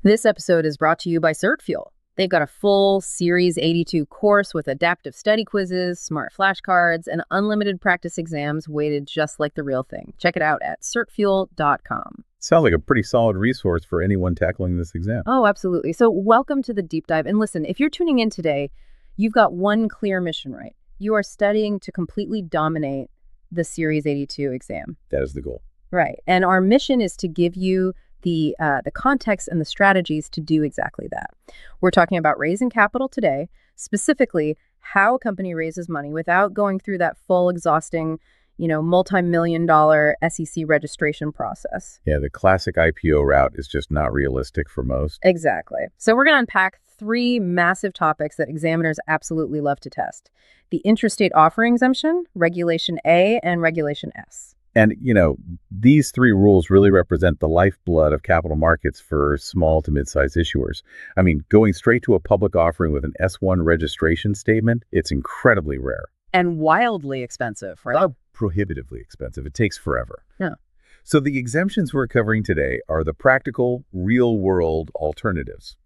This episode is brought to you by CertFuel. They've got a full Series 82 course with adaptive study quizzes, smart flashcards, and unlimited practice exams weighted just like the real thing. Check it out at certfuel.com. Sounds like a pretty solid resource for anyone tackling this exam. Oh, absolutely. So welcome to the deep dive. And listen, if you're tuning in today, you've got one clear mission, right? You are studying to completely dominate the Series 82 exam. That is the goal. Right. And our mission is to give you the context and the strategies to do exactly that. We're talking about raising capital today, specifically how a company raises money without going through that full, exhausting, multi-million-dollar SEC registration process. Yeah, the classic IPO route is just not realistic for most. Exactly. So we're going to unpack three massive topics that examiners absolutely love to test: the interstate offering exemption, Regulation A, and Regulation S. And, these three rules really represent the lifeblood of capital markets for small to mid-sized issuers. I mean, going straight to a public offering with an S-1 registration statement, it's incredibly rare. And wildly expensive, right? Prohibitively expensive. It takes forever. Yeah. So the exemptions we're covering today are the practical, real-world alternatives.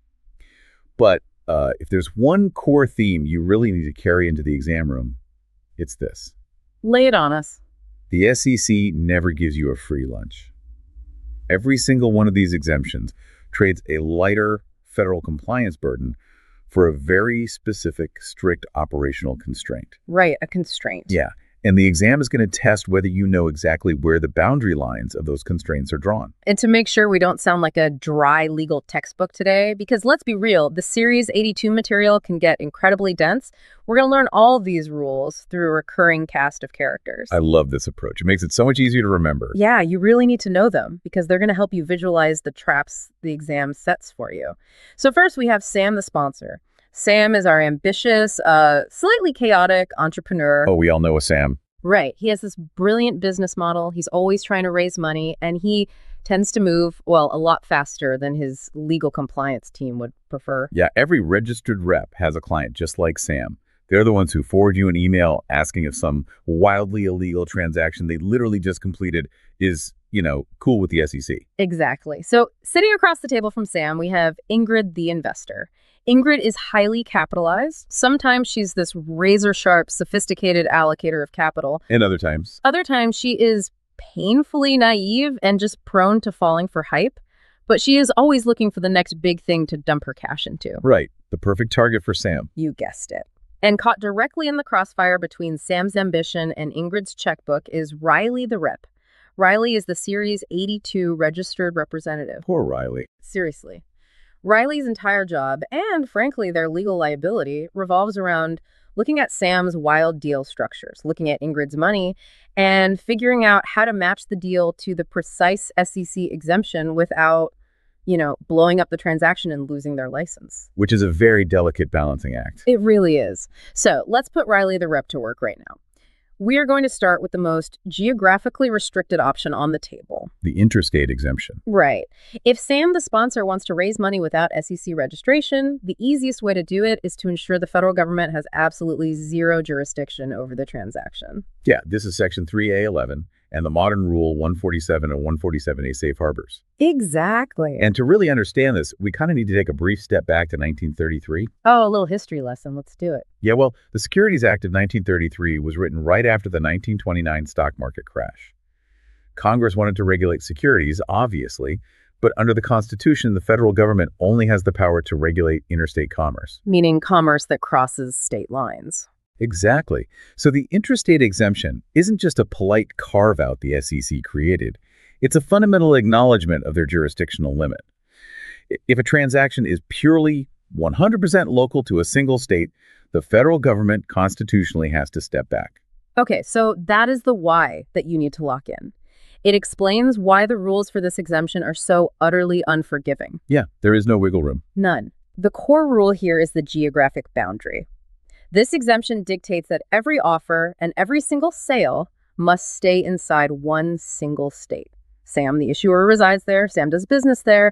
But if there's one core theme you really need to carry into the exam room, it's this. Lay it on us. The SEC never gives you a free lunch. Every single one of these exemptions trades a lighter federal compliance burden for a very specific, strict operational constraint. Right, a constraint. Yeah, and the exam is going to test whether you know exactly where the boundary lines of those constraints are drawn. And to make sure we don't sound like a dry legal textbook today, because let's be real, the Series 82 material can get incredibly dense. We're going to learn all of these rules through a recurring cast of characters. I love this approach. It makes it so much easier to remember. Yeah, you really need to know them because they're going to help you visualize the traps the exam sets for you. So first we have Sam, the sponsor. Sam is our ambitious, slightly chaotic entrepreneur. Oh, we all know a Sam. Right. He has this brilliant business model. He's always trying to raise money, and he tends to move, a lot faster than his legal compliance team would prefer. Yeah, every registered rep has a client just like Sam. They're the ones who forward you an email asking if some wildly illegal transaction they literally just completed is, cool with the SEC. Exactly. So sitting across the table from Sam, we have Ingrid, the investor. Ingrid is highly capitalized. Sometimes she's this razor-sharp, sophisticated allocator of capital. And other times. Other times she is painfully naive and just prone to falling for hype. But she is always looking for the next big thing to dump her cash into. Right. The perfect target for Sam. You guessed it. And caught directly in the crossfire between Sam's ambition and Ingrid's checkbook is Riley the rep. Riley is the Series 82 registered representative. Poor Riley. Seriously. Riley's entire job, and frankly their legal liability, revolves around looking at Sam's wild deal structures, looking at Ingrid's money, and figuring out how to match the deal to the precise SEC exemption without, blowing up the transaction and losing their license. Which is a very delicate balancing act. It really is. So let's put Riley the rep to work right now. We are going to start with the most geographically restricted option on the table. The interstate exemption. Right. If Sam, the sponsor, wants to raise money without SEC registration, the easiest way to do it is to ensure the federal government has absolutely zero jurisdiction over the transaction. Yeah, this is Section 3A11 and the modern Rule 147 and 147A safe harbors. Exactly. And to really understand this, we kind of need to take a brief step back to 1933. Oh, a little history lesson. Let's do it. Yeah, well, the Securities Act of 1933 was written right after the 1929 stock market crash. Congress wanted to regulate securities, obviously, but under the Constitution, the federal government only has the power to regulate interstate commerce. Meaning commerce that crosses state lines. Exactly. So the interstate exemption isn't just a polite carve-out the SEC created. It's a fundamental acknowledgement of their jurisdictional limit. If a transaction is purely 100% local to a single state, the federal government constitutionally has to step back. Okay, so that is the why that you need to lock in. It explains why the rules for this exemption are so utterly unforgiving. Yeah, there is no wiggle room. None. The core rule here is the geographic boundary. This exemption dictates that every offer and every single sale must stay inside one single state. Sam, the issuer, resides there. Sam does business there.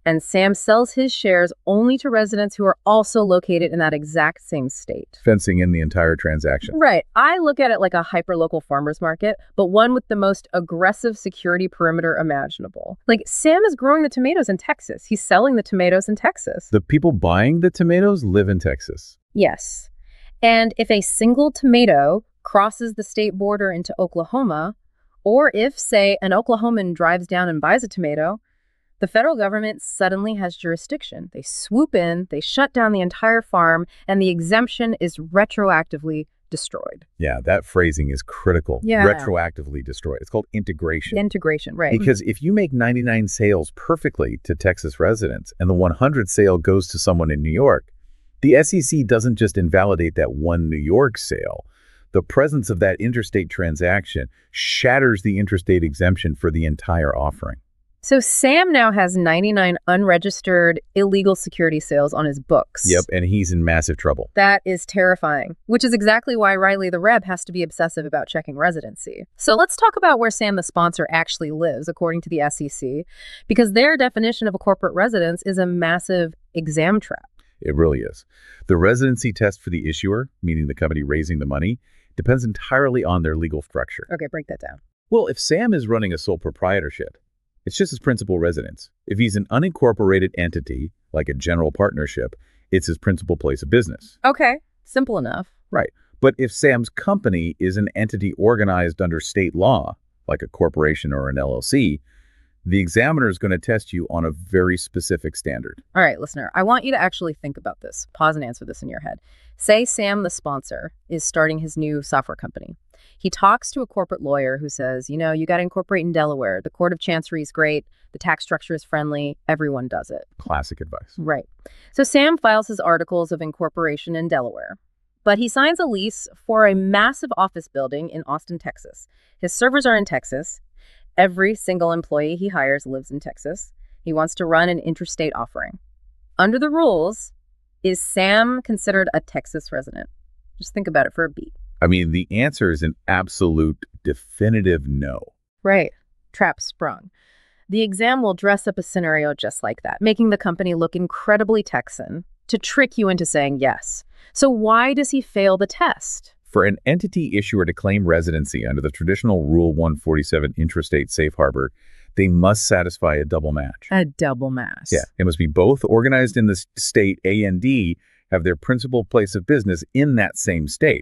And Sam sells his shares only to residents who are also located in that exact same state. Fencing in the entire transaction. Right. I look at it like a hyperlocal farmer's market, but one with the most aggressive security perimeter imaginable. Like, Sam is growing the tomatoes in Texas. He's selling the tomatoes in Texas. The people buying the tomatoes live in Texas. Yes. And if a single tomato crosses the state border into Oklahoma, or if, say, an Oklahoman drives down and buys a tomato, the federal government suddenly has jurisdiction. They swoop in, they shut down the entire farm, and the exemption is retroactively destroyed. Yeah, that phrasing is critical. Yeah. Retroactively destroyed. It's called integration. Integration, right. Because if you make 99 sales perfectly to Texas residents and the 100th sale goes to someone in New York, the SEC doesn't just invalidate that one New York sale. The presence of that interstate transaction shatters the interstate exemption for the entire offering. So Sam now has 99 unregistered illegal security sales on his books. Yep, and he's in massive trouble. That is terrifying, which is exactly why Riley the Reb has to be obsessive about checking residency. So let's talk about where Sam the sponsor actually lives, according to the SEC, because their definition of a corporate residence is a massive exam trap. It really is. The residency test for the issuer, meaning the company raising the money, depends entirely on their legal structure. Okay, break that down. Well, if Sam is running a sole proprietorship, it's just his principal residence. If he's an unincorporated entity, like a general partnership, it's his principal place of business. Okay, simple enough. Right. But if Sam's company is an entity organized under state law, like a corporation or an LLC, the examiner is going to test you on a very specific standard. All right, listener, I want you to actually think about this. Pause and answer this in your head. Say Sam, the sponsor, is starting his new software company. He talks to a corporate lawyer who says, you got to incorporate in Delaware. The Court of Chancery is great. The tax structure is friendly. Everyone does it. Classic advice. Right. So Sam files his articles of incorporation in Delaware, but he signs a lease for a massive office building in Austin, Texas. His servers are in Texas. Every single employee he hires lives in Texas. He wants to run an interstate offering. Under the rules, is Sam considered a Texas resident? Just think about it for a beat. I mean, the answer is an absolute, definitive no. Right. Trap sprung. The exam will dress up a scenario just like that, making the company look incredibly Texan to trick you into saying yes. So why does he fail the test? For an entity issuer to claim residency under the traditional Rule 147 intrastate safe harbor, they must satisfy a double match. A double match. Yeah. It must be both organized in the state A and D, have their principal place of business in that same state.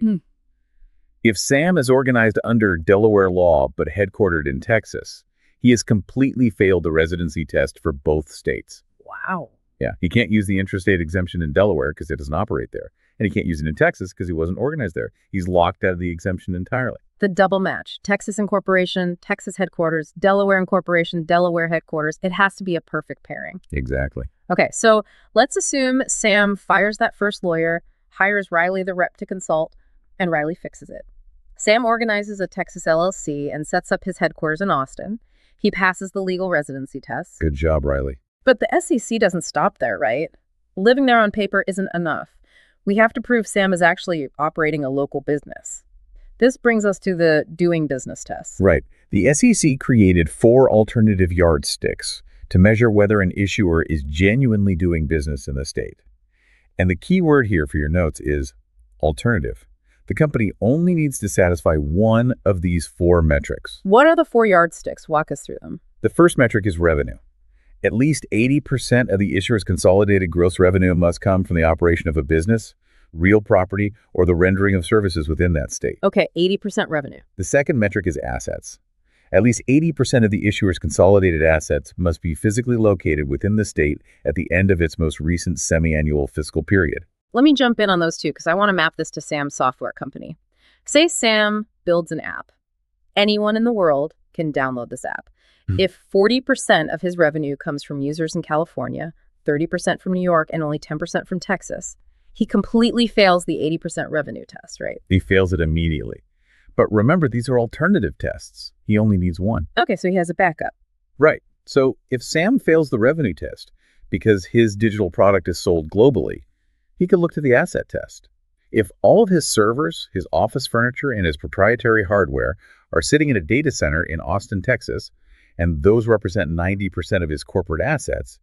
If Sam is organized under Delaware law but headquartered in Texas, he has completely failed the residency test for both states. Wow. Yeah. He can't use the intrastate exemption in Delaware because it doesn't operate there. And he can't use it in Texas because he wasn't organized there. He's locked out of the exemption entirely. The double match. Texas incorporation, Texas headquarters, Delaware incorporation, Delaware headquarters. It has to be a perfect pairing. Exactly. Okay, so let's assume Sam fires that first lawyer, hires Riley the rep to consult, and Riley fixes it. Sam organizes a Texas LLC and sets up his headquarters in Austin. He passes the legal residency test. Good job, Riley. But the SEC doesn't stop there, right? Living there on paper isn't enough. We have to prove Sam is actually operating a local business. This brings us to the doing business test. Right. The SEC created 4 alternative yardsticks to measure whether an issuer is genuinely doing business in the state. And the key word here for your notes is alternative. The company only needs to satisfy one of these 4 metrics. What are the 4 yardsticks? Walk us through them. The first metric is revenue. At least 80% of the issuer's consolidated gross revenue must come from the operation of a business, real property, or the rendering of services within that state. Okay, 80% revenue. The second metric is assets. At least 80% of the issuer's consolidated assets must be physically located within the state at the end of its most recent semi-annual fiscal period. Let me jump in on those two because I want to map this to Sam's software company. Say Sam builds an app. Anyone in the world can download this app. If 40% of his revenue comes from users in California, 30% from New York, and only 10% from Texas, he completely fails the 80% revenue test, right? He fails it immediately. But remember, these are alternative tests. He only needs one. Okay, so he has a backup. Right. So if Sam fails the revenue test because his digital product is sold globally, he could look to the asset test. If all of his servers, his office furniture, and his proprietary hardware are sitting in a data center in Austin, Texas, and those represent 90% of his corporate assets,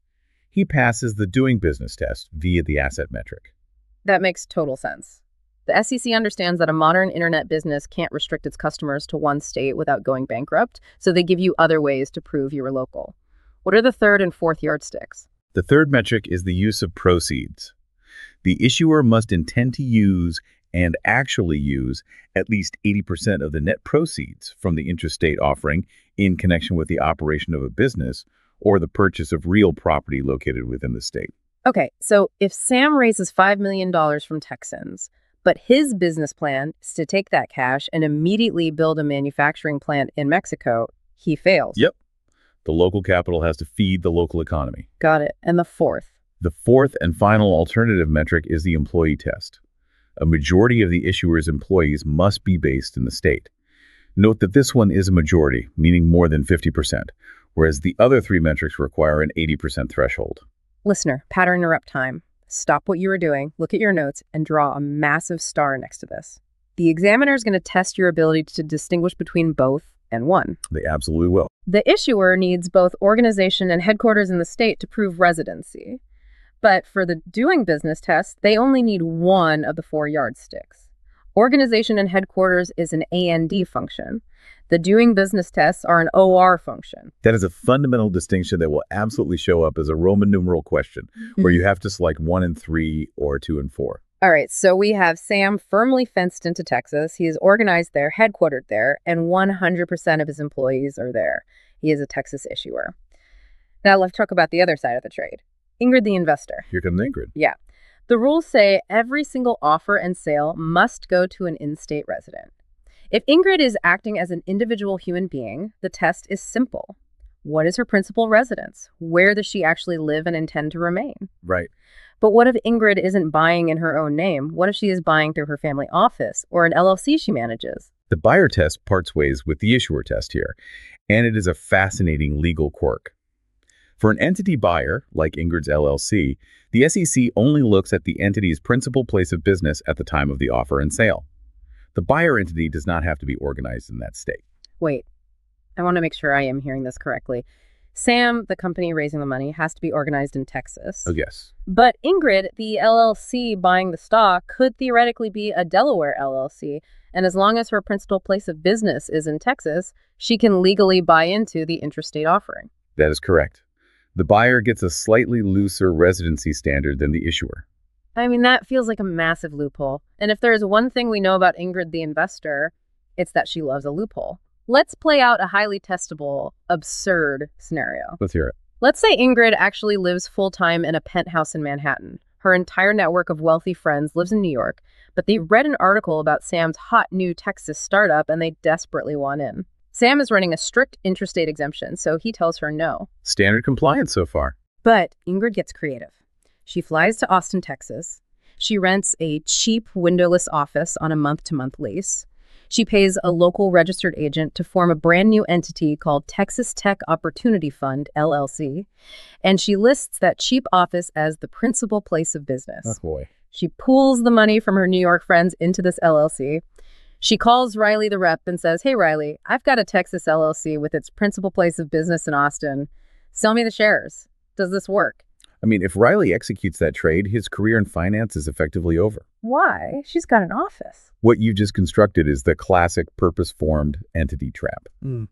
he passes the doing business test via the asset metric. That makes total sense. The SEC understands that a modern internet business can't restrict its customers to one state without going bankrupt, so they give you other ways to prove you're local. What are the third and fourth yardsticks? The third metric is the use of proceeds. The issuer must intend to use and actually use at least 80% of the net proceeds from the intrastate offering in connection with the operation of a business or the purchase of real property located within the state. Okay, so if Sam raises $5 million from Texans, but his business plan is to take that cash and immediately build a manufacturing plant in Mexico, he fails. Yep. The local capital has to feed the local economy. Got it. And the fourth? The fourth and final alternative metric is the employee test. A majority of the issuer's employees must be based in the state. Note that this one is a majority, meaning more than 50%, whereas the other three metrics require an 80% threshold. Listener, pattern interrupt time. Stop what you are doing, look at your notes, and draw a massive star next to this. The examiner is going to test your ability to distinguish between both and one. They absolutely will. The issuer needs both organization and headquarters in the state to prove residency. But for the doing business test, they only need one of the four yardsticks. Organization and headquarters is an A&D function. The doing business tests are an OR function. That is a fundamental distinction that will absolutely show up as a Roman numeral question, where you have to select 1 and 3 or 2 and 4. All right, so we have Sam firmly fenced into Texas. He is organized there, headquartered there, and 100% of his employees are there. He is a Texas issuer. Now let's talk about the other side of the trade. Ingrid the investor. Here comes Ingrid. Yeah. The rules say every single offer and sale must go to an in-state resident. If Ingrid is acting as an individual human being, the test is simple. What is her principal residence? Where does she actually live and intend to remain? Right. But what if Ingrid isn't buying in her own name? What if she is buying through her family office or an LLC she manages? The buyer test parts ways with the issuer test here, and it is a fascinating legal quirk. For an entity buyer, like Ingrid's LLC, the SEC only looks at the entity's principal place of business at the time of the offer and sale. The buyer entity does not have to be organized in that state. Wait, I want to make sure I am hearing this correctly. Sam, the company raising the money, has to be organized in Texas. Oh, yes. But Ingrid, the LLC buying the stock, could theoretically be a Delaware LLC. And as long as her principal place of business is in Texas, she can legally buy into the intrastate offering. That is correct. The buyer gets a slightly looser residency standard than the issuer. I mean, that feels like a massive loophole. And if there is one thing we know about Ingrid the investor, it's that she loves a loophole. Let's play out a highly testable, absurd scenario. Let's hear it. Let's say Ingrid actually lives full-time in a penthouse in Manhattan. Her entire network of wealthy friends lives in New York, but they read an article about Sam's hot new Texas startup and they desperately want in. Sam is running a strict intrastate exemption, so he tells her no. Standard compliance so far. But Ingrid gets creative. She flies to Austin, Texas. She rents a cheap windowless office on a month-to-month lease. She pays a local registered agent to form a brand new entity called Texas Tech Opportunity Fund, LLC. And she lists that cheap office as the principal place of business. Oh, boy. She pools the money from her New York friends into this LLC. She calls Riley the rep and says, "Hey, Riley, I've got a Texas LLC with its principal place of business in Austin. Sell me the shares. Does this work?" I mean, if Riley executes that trade, his career in finance is effectively over. Why? She's got an office. What you just constructed is the classic purpose-formed entity trap.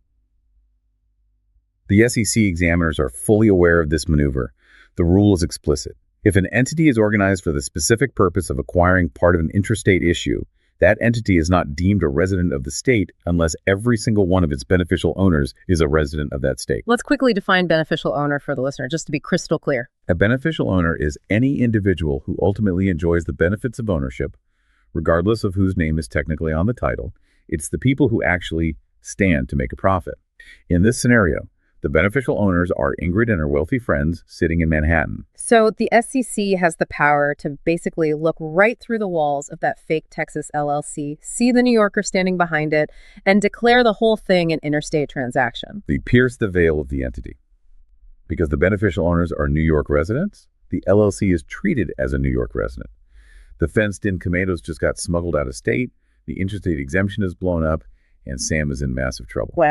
The SEC examiners are fully aware of this maneuver. The rule is explicit. If an entity is organized for the specific purpose of acquiring part of an intrastate issue, that entity is not deemed a resident of the state unless every single one of its beneficial owners is a resident of that state. Let's quickly define beneficial owner for the listener, just to be crystal clear. A beneficial owner is any individual who ultimately enjoys the benefits of ownership, regardless of whose name is technically on the title. It's the people who actually stand to make a profit. In this scenario, the beneficial owners are Ingrid and her wealthy friends sitting in Manhattan. So the SEC has the power to basically look right through the walls of that fake Texas LLC, see the New Yorker standing behind it, and declare the whole thing an interstate transaction. They pierce the veil of the entity. Because the beneficial owners are New York residents, the LLC is treated as a New York resident. The fenced-in tomatoes just got smuggled out of state, the interstate exemption is blown up, and Sam is in massive trouble. Wow.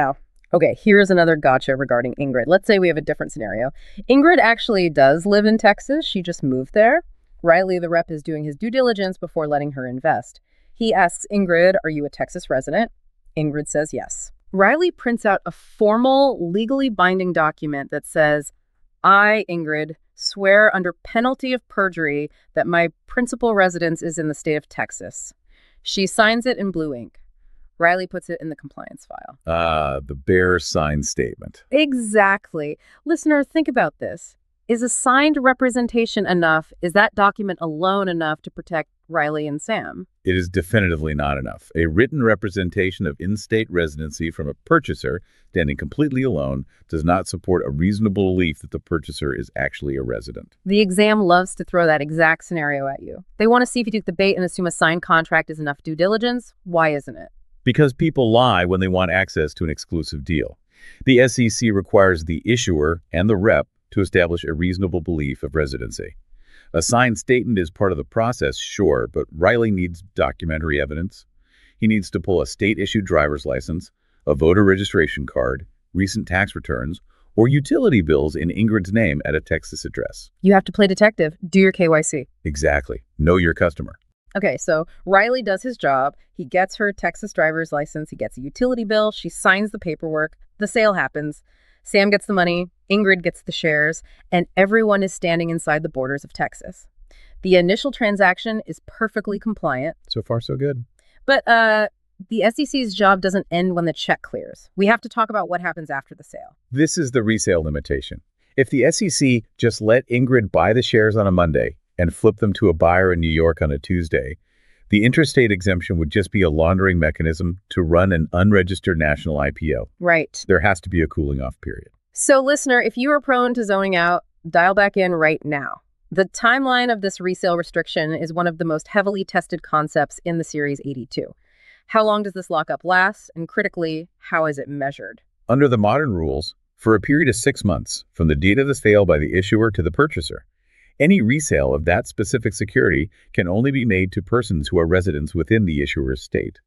Okay, here's another gotcha regarding Ingrid. Let's say we have a different scenario. Ingrid actually does live in Texas. She just moved there. Riley, the rep, is doing his due diligence before letting her invest. He asks Ingrid, "Are you a Texas resident?" Ingrid says yes. Riley prints out a formal, legally binding document that says, "I, Ingrid, swear under penalty of perjury that my principal residence is in the state of Texas." She signs it in blue ink. Riley puts it in the compliance file. The bare signed statement. Exactly. Listener, think about this. Is a signed representation enough? Is that document alone enough to protect Riley and Sam? It is definitively not enough. A written representation of in-state residency from a purchaser, standing completely alone, does not support a reasonable belief that the purchaser is actually a resident. The exam loves to throw that exact scenario at you. They want to see if you took the bait and assume a signed contract is enough due diligence. Why isn't it? Because people lie when they want access to an exclusive deal. The SEC requires the issuer and the rep to establish a reasonable belief of residency. A signed statement is part of the process, sure, but Riley needs documentary evidence. He needs to pull a state-issued driver's license, a voter registration card, recent tax returns, or utility bills in Ingrid's name at a Texas address. You have to play detective. Do your KYC. Exactly. Know your customer. Okay, so Riley does his job. He gets her Texas driver's license. He gets a utility bill. She signs the paperwork. The sale happens. Sam gets the money. Ingrid gets the shares. And everyone is standing inside the borders of Texas. The initial transaction is perfectly compliant. So far, so good. But the SEC's job doesn't end when the check clears. We have to talk about what happens after the sale. This is the resale limitation. If the SEC just let Ingrid buy the shares on a Monday and flip them to a buyer in New York on a Tuesday, the interstate exemption would just be a laundering mechanism to run an unregistered national IPO. Right. There has to be a cooling off period. So, listener, if you are prone to zoning out, dial back in right now. The timeline of this resale restriction is one of the most heavily tested concepts in the Series 82. How long does this lockup last? And critically, how is it measured? Under the modern rules, for a period of 6 months, from the date of the sale by the issuer to the purchaser, any resale of that specific security can only be made to persons who are residents within the issuer's state.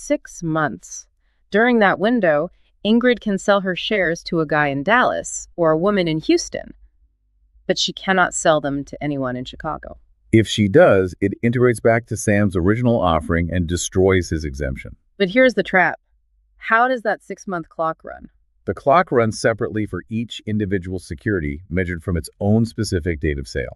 6 months. During that window, Ingrid can sell her shares to a guy in Dallas or a woman in Houston, but she cannot sell them to anyone in Chicago. If she does, it integrates back to Sam's original offering and destroys his exemption. But here's the trap. How does that 6-month clock run? The clock runs separately for each individual security, measured from its own specific date of sale.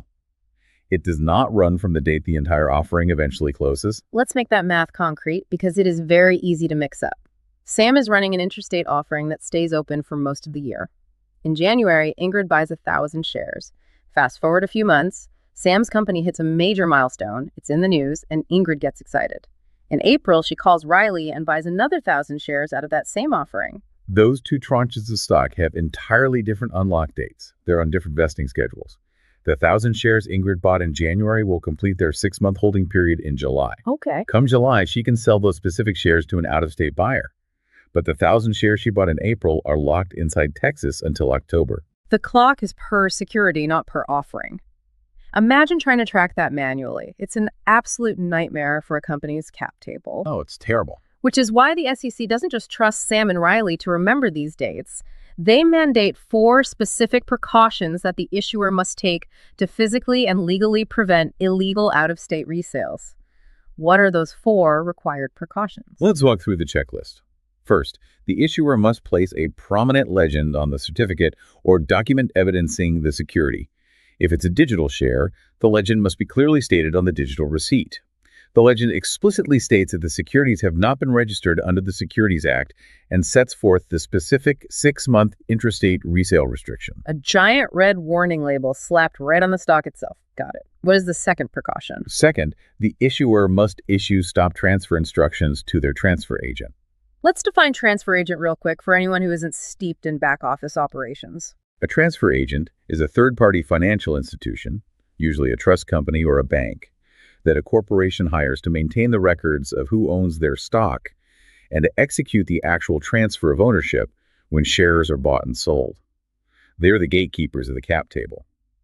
It does not run from the date the entire offering eventually closes. Let's make that math concrete because it is very easy to mix up. Sam is running an interstate offering that stays open for most of the year. In January, Ingrid buys 1,000 shares. Fast forward a few months, Sam's company hits a major milestone. It's in the news, and Ingrid gets excited. In April, she calls Riley and buys another 1,000 shares out of that same offering. Those two tranches of stock have entirely different unlock dates. They're on different vesting schedules. The 1,000 shares Ingrid bought in January will complete their 6-month holding period in July. Okay. Come July, she can sell those specific shares to an out-of-state buyer. But the 1,000 shares she bought in April are locked inside Texas until October. The clock is per security, not per offering. Imagine trying to track that manually. It's an absolute nightmare for a company's cap table. Oh, it's terrible. Which is why the SEC doesn't just trust Sam and Riley to remember these dates. They mandate 4 specific precautions that the issuer must take to physically and legally prevent illegal out-of-state resales. What are those 4 required precautions? Let's walk through the checklist. First, the issuer must place a prominent legend on the certificate or document evidencing the security. If it's a digital share, the legend must be clearly stated on the digital receipt. The legend explicitly states that the securities have not been registered under the Securities Act and sets forth the specific 6-month intrastate resale restriction. A giant red warning label slapped right on the stock itself. Got it. What is the second precaution? Second, the issuer must issue stop transfer instructions to their transfer agent. Let's define transfer agent real quick for anyone who isn't steeped in back office operations. A transfer agent is a third-party financial institution, usually a trust company or a bank, that a corporation hires to maintain the records of who owns their stock and to execute the actual transfer of ownership when shares are bought and sold. They're the gatekeepers of the cap table.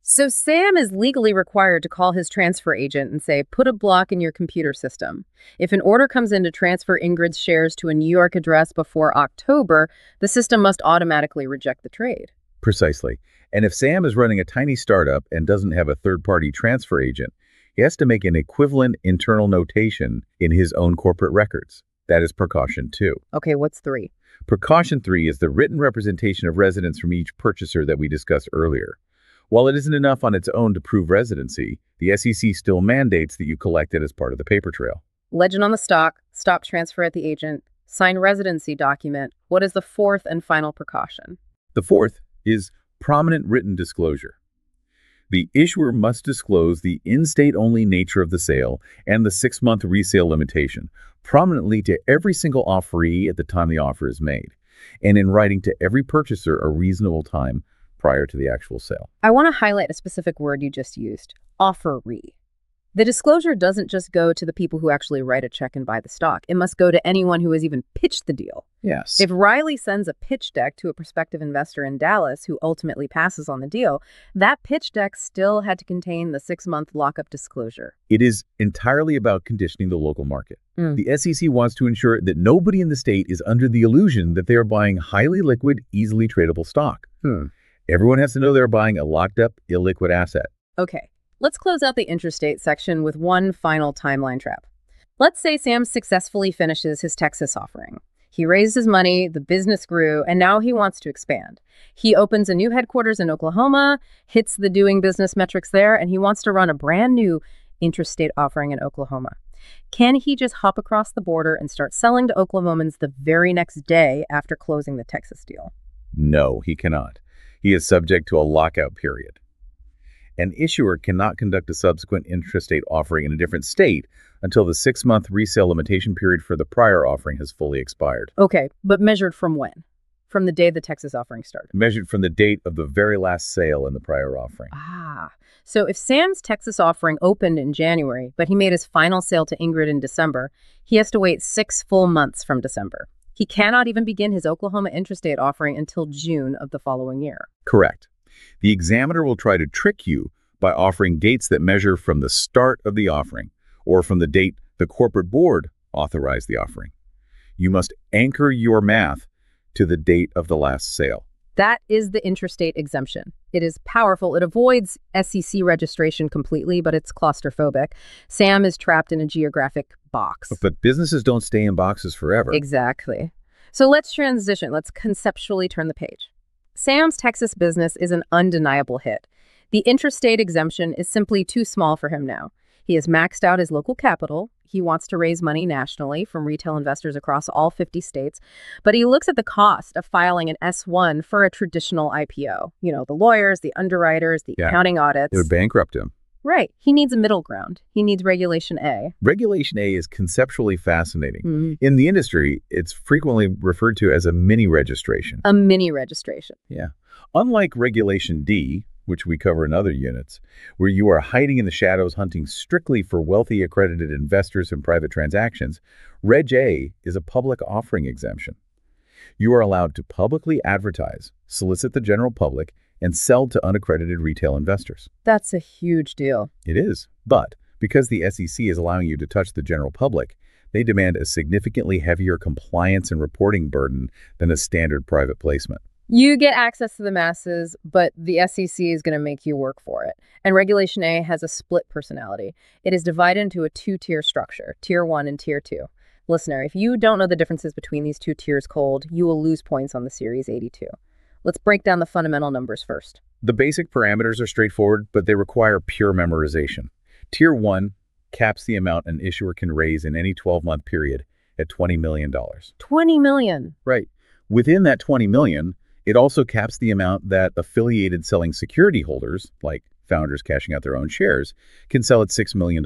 So Sam is legally required to call his transfer agent and say, put a block in your computer system. If an order comes in to transfer Ingrid's shares to a New York address before October, the system must automatically reject the trade. Precisely. And if Sam is running a tiny startup and doesn't have a third-party transfer agent, he has to make an equivalent internal notation in his own corporate records. That is precaution 2. Okay, what's 3? Precaution 3 is the written representation of residence from each purchaser that we discussed earlier. While it isn't enough on its own to prove residency, the SEC still mandates that you collect it as part of the paper trail. Legend on the stock, stop transfer at the agent, sign residency document. What is the 4th and final precaution? The 4th is prominent written disclosure. The issuer must disclose the in-state-only nature of the sale and the 6-month resale limitation prominently to every single offeree at the time the offer is made, and in writing to every purchaser a reasonable time prior to the actual sale. I want to highlight a specific word you just used, offeree. The disclosure doesn't just go to the people who actually write a check and buy the stock. It must go to anyone who has even pitched the deal. Yes. If Riley sends a pitch deck to a prospective investor in Dallas who ultimately passes on the deal, that pitch deck still had to contain the 6-month lockup disclosure. It is entirely about conditioning the local market. The SEC wants to ensure that nobody in the state is under the illusion that they are buying highly liquid, easily tradable stock. Everyone has to know they're buying a locked-up, illiquid asset. Okay, let's close out the interstate section with one final timeline trap. Let's say Sam successfully finishes his Texas offering. He raised his money, the business grew, and now he wants to expand. He opens a new headquarters in Oklahoma, hits the doing business metrics there, and he wants to run a brand new interstate offering in Oklahoma. Can he just hop across the border and start selling to Oklahomans the very next day after closing the Texas deal? No, he cannot. He is subject to a lockout period. An issuer cannot conduct a subsequent intrastate offering in a different state until the 6-month resale limitation period for the prior offering has fully expired. Okay, but measured from when? From the day the Texas offering started? Measured from the date of the very last sale in the prior offering. So if Sam's Texas offering opened in January, but he made his final sale to Ingrid in December, he has to wait 6 full months from December. He cannot even begin his Oklahoma intrastate offering until June of the following year. Correct. The examiner will try to trick you by offering dates that measure from the start of the offering or from the date the corporate board authorized the offering. You must anchor your math to the date of the last sale. That is the intrastate exemption. It is powerful. It avoids SEC registration completely, but it's claustrophobic. Sam is trapped in a geographic box. But businesses don't stay in boxes forever. Exactly. So let's transition. Let's conceptually turn the page. Sam's Texas business is an undeniable hit. The intrastate exemption is simply too small for him now. He has maxed out his local capital. He wants to raise money nationally from retail investors across all 50 states. But he looks at the cost of filing an S-1 for a traditional IPO. You know, the lawyers, the underwriters, the accounting audits. It would bankrupt him. Right. He needs a middle ground. He needs Regulation A. Regulation A is conceptually fascinating. In the industry, it's frequently referred to as a mini registration. A mini registration. Yeah. Unlike Regulation D, which we cover in other units, where you are hiding in the shadows hunting strictly for wealthy accredited investors in private transactions, Reg A is a public offering exemption. You are allowed to publicly advertise, solicit the general public, and sell to unaccredited retail investors. That's a huge deal. It is, but because the SEC is allowing you to touch the general public, they demand a significantly heavier compliance and reporting burden than a standard private placement. You get access to the masses, but the SEC is going to make you work for it. And Regulation A has a split personality. It is divided into a 2-tier structure, Tier 1 and Tier 2. Listener, if you don't know the differences between these 2 tiers cold, you will lose points on the Series 82. Let's break down the fundamental numbers first. The basic parameters are straightforward, but they require pure memorization. Tier 1 caps the amount an issuer can raise in any 12-month period at $20 million. $20 million? Right. Within that $20 million, it also caps the amount that affiliated selling security holders, like founders cashing out their own shares, can sell at $6 million.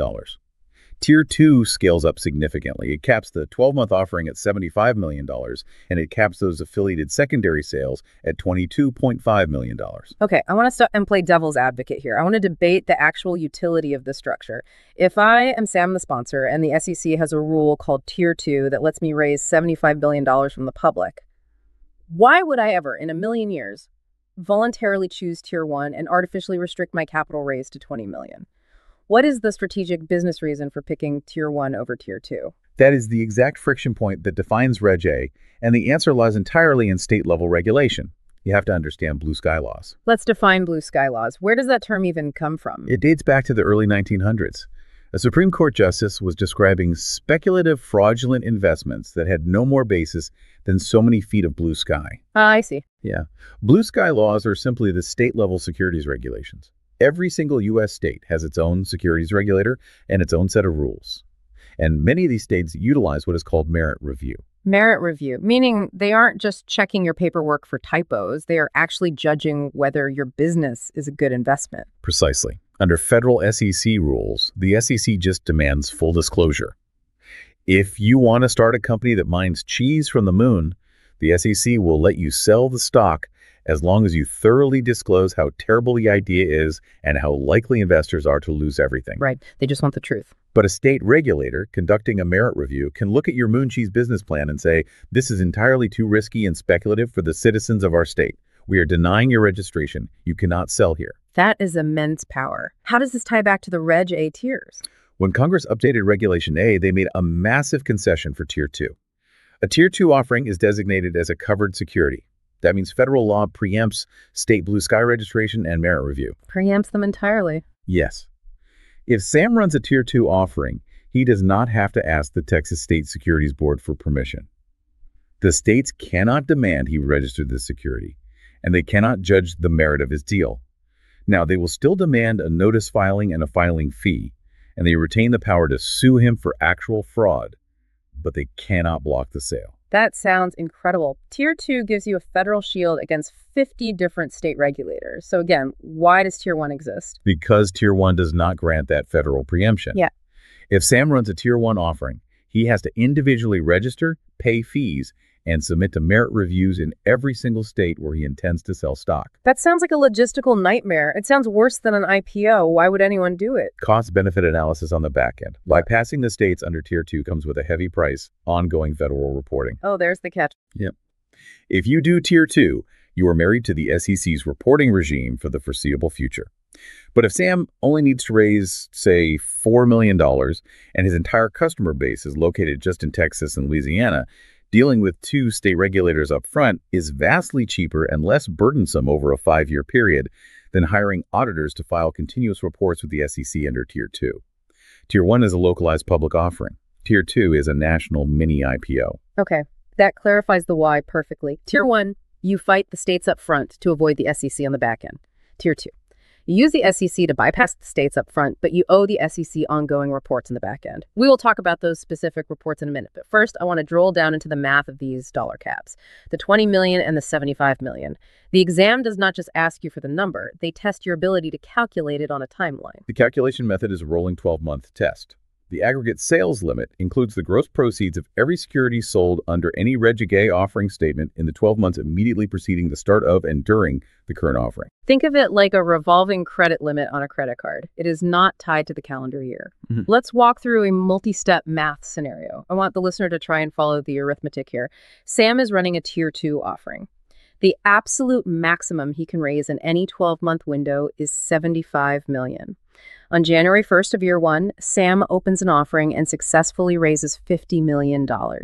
Tier 2 scales up significantly. It caps the 12-month offering at $75 million, and it caps those affiliated secondary sales at $22.5 million. Okay, I want to stop and play devil's advocate here. I want to debate the actual utility of the structure. If I am Sam, the sponsor, and the SEC has a rule called Tier 2 that lets me raise $75 billion from the public, why would I ever, in a million years, voluntarily choose Tier 1 and artificially restrict my capital raise to 20 million. What is the strategic business reason for picking Tier 1 over Tier 2? That is the exact friction point that defines Reg A, and the answer lies entirely in state-level regulation. You have to understand blue sky laws. Let's define blue sky laws. Where does that term even come from? It dates back to the early 1900s. A Supreme Court justice was describing speculative, fraudulent investments that had no more basis than so many feet of blue sky. I see. Yeah. Blue sky laws are simply the state-level securities regulations. Every single U.S. state has its own securities regulator and its own set of rules. And many of these states utilize what is called merit review. Merit review, meaning they aren't just checking your paperwork for typos. They are actually judging whether your business is a good investment. Precisely. Under federal SEC rules, the SEC just demands full disclosure. If you want to start a company that mines cheese from the moon, the SEC will let you sell the stock as long as you thoroughly disclose how terrible the idea is and how likely investors are to lose everything. Right. They just want the truth. But a state regulator conducting a merit review can look at your moon cheese business plan and say, this is entirely too risky and speculative for the citizens of our state. We are denying your registration. You cannot sell here. That is immense power. How does this tie back to the Reg A tiers? When Congress updated Regulation A, they made a massive concession for Tier 2. A Tier 2 offering is designated as a covered security. That means federal law preempts state blue sky registration and merit review. Preempts them entirely. Yes. If Sam runs a Tier 2 offering, he does not have to ask the Texas State Securities Board for permission. The states cannot demand he register the security, and they cannot judge the merit of his deal. Now, they will still demand a notice filing and a filing fee, and they retain the power to sue him for actual fraud, but they cannot block the sale. That sounds incredible. Tier 2 gives you a federal shield against 50 different state regulators. So again, why does Tier 1 exist? Because Tier 1 does not grant that federal preemption. Yeah. If Sam runs a Tier 1 offering, he has to individually register, pay fees, and submit to merit reviews in every single state where he intends to sell stock. That sounds like a logistical nightmare. It sounds worse than an IPO. Why would anyone do it? Cost-benefit analysis on the back end. Bypassing the states under Tier 2 comes with a heavy price, ongoing federal reporting. Oh, there's the catch. Yep. If you do Tier 2, you are married to the SEC's reporting regime for the foreseeable future. But if Sam only needs to raise, say, $4 million, and his entire customer base is located just in Texas and Louisiana, dealing with 2 state regulators up front is vastly cheaper and less burdensome over a 5-year period than hiring auditors to file continuous reports with the SEC under Tier 2. Tier 1 is a localized public offering. Tier 2 is a national mini IPO. Okay, that clarifies the why perfectly. Tier 1, you fight the states up front to avoid the SEC on the back end. Tier 2, you use the SEC to bypass the states up front, but you owe the SEC ongoing reports in the back end. We will talk about those specific reports in a minute, but first I want to drill down into the math of these dollar caps, the 20 million and the 75 million. The exam does not just ask you for the number, they test your ability to calculate it on a timeline. The calculation method is a rolling 12-month test. The aggregate sales limit includes the gross proceeds of every security sold under any Reg A offering statement in the 12 months immediately preceding the start of and during the current offering. Think of it like a revolving credit limit on a credit card. It is not tied to the calendar year. Let's walk through a multi-step math scenario. I want the listener to try and follow the arithmetic here. Sam is running a Tier 2 offering. The absolute maximum he can raise in any 12-month window is $75 million. On January 1st of year 1, Sam opens an offering and successfully raises $50 million.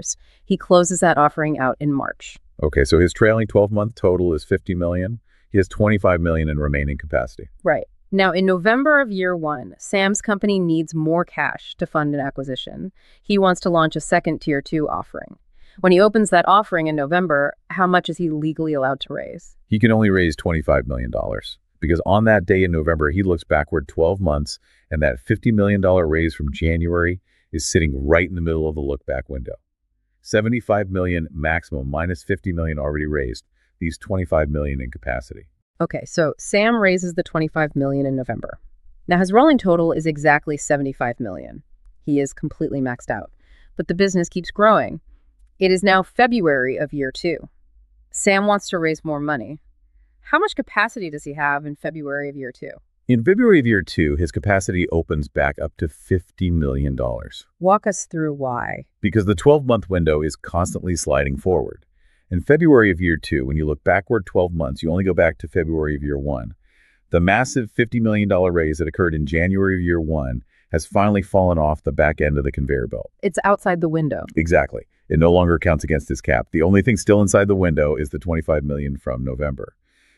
He closes that offering out in March. Okay, so his trailing 12-month total is $50 million. He has $25 million in remaining capacity. Right. Now, in November of year 1, Sam's company needs more cash to fund an acquisition. He wants to launch a second Tier 2 offering. When he opens that offering in November, how much is he legally allowed to raise? He can only raise $25 million. Because on that day in November, he looks backward 12 months, and that $50 million raise from January is sitting right in the middle of the look-back window. $75 million maximum minus $50 million already raised, leaves $25 million in capacity. Okay, so Sam raises the $25 million in November. Now, his rolling total is exactly $75 million. He is completely maxed out. But the business keeps growing. It is now February of year 2. Sam wants to raise more money. How much capacity does he have in February of year 2? In February of year 2, his capacity opens back up to $50 million. Walk us through why. Because the 12-month window is constantly sliding forward. In February of year 2, when you look backward 12 months, you only go back to February of year 1. The massive $50 million raise that occurred in January of year 1 has finally fallen off the back end of the conveyor belt. It's outside the window. Exactly. It no longer counts against this cap. The only thing still inside the window is the $25 million from November.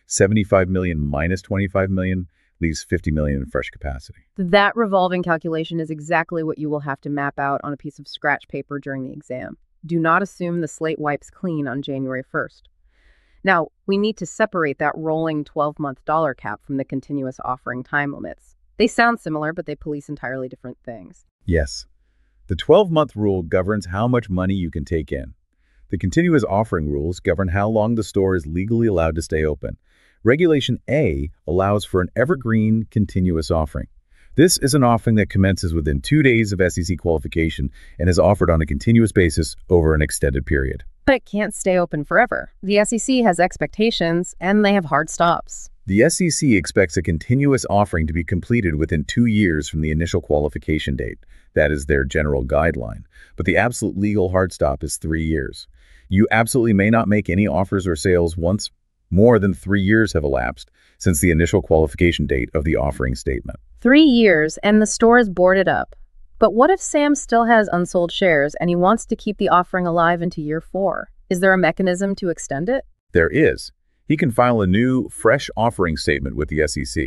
$75 million minus $25 million leaves $50 million in fresh capacity. That revolving calculation is exactly what you will have to map out on a piece of scratch paper during the exam. Do not assume the slate wipes clean on January 1st. Now, we need to separate that rolling 12-month dollar cap from the continuous offering time limits. They sound similar, but they police entirely different things. Yes. The 12-month rule governs how much money you can take in. The continuous offering rules govern how long the store is legally allowed to stay open. Regulation A allows for an evergreen continuous offering. This is an offering that commences within 2 days of SEC qualification and is offered on a continuous basis over an extended period. But it can't stay open forever. The SEC has expectations, and they have hard stops. The SEC expects a continuous offering to be completed within 2 years from the initial qualification date. That is their general guideline. But the absolute legal hard stop is 3 years. You absolutely may not make any offers or sales once more than 3 years have elapsed since the initial qualification date of the offering statement. 3 years, and the store is boarded up. But what if Sam still has unsold shares and he wants to keep the offering alive into year 4? Is there a mechanism to extend it? There is. He can file a new, fresh offering statement with the SEC.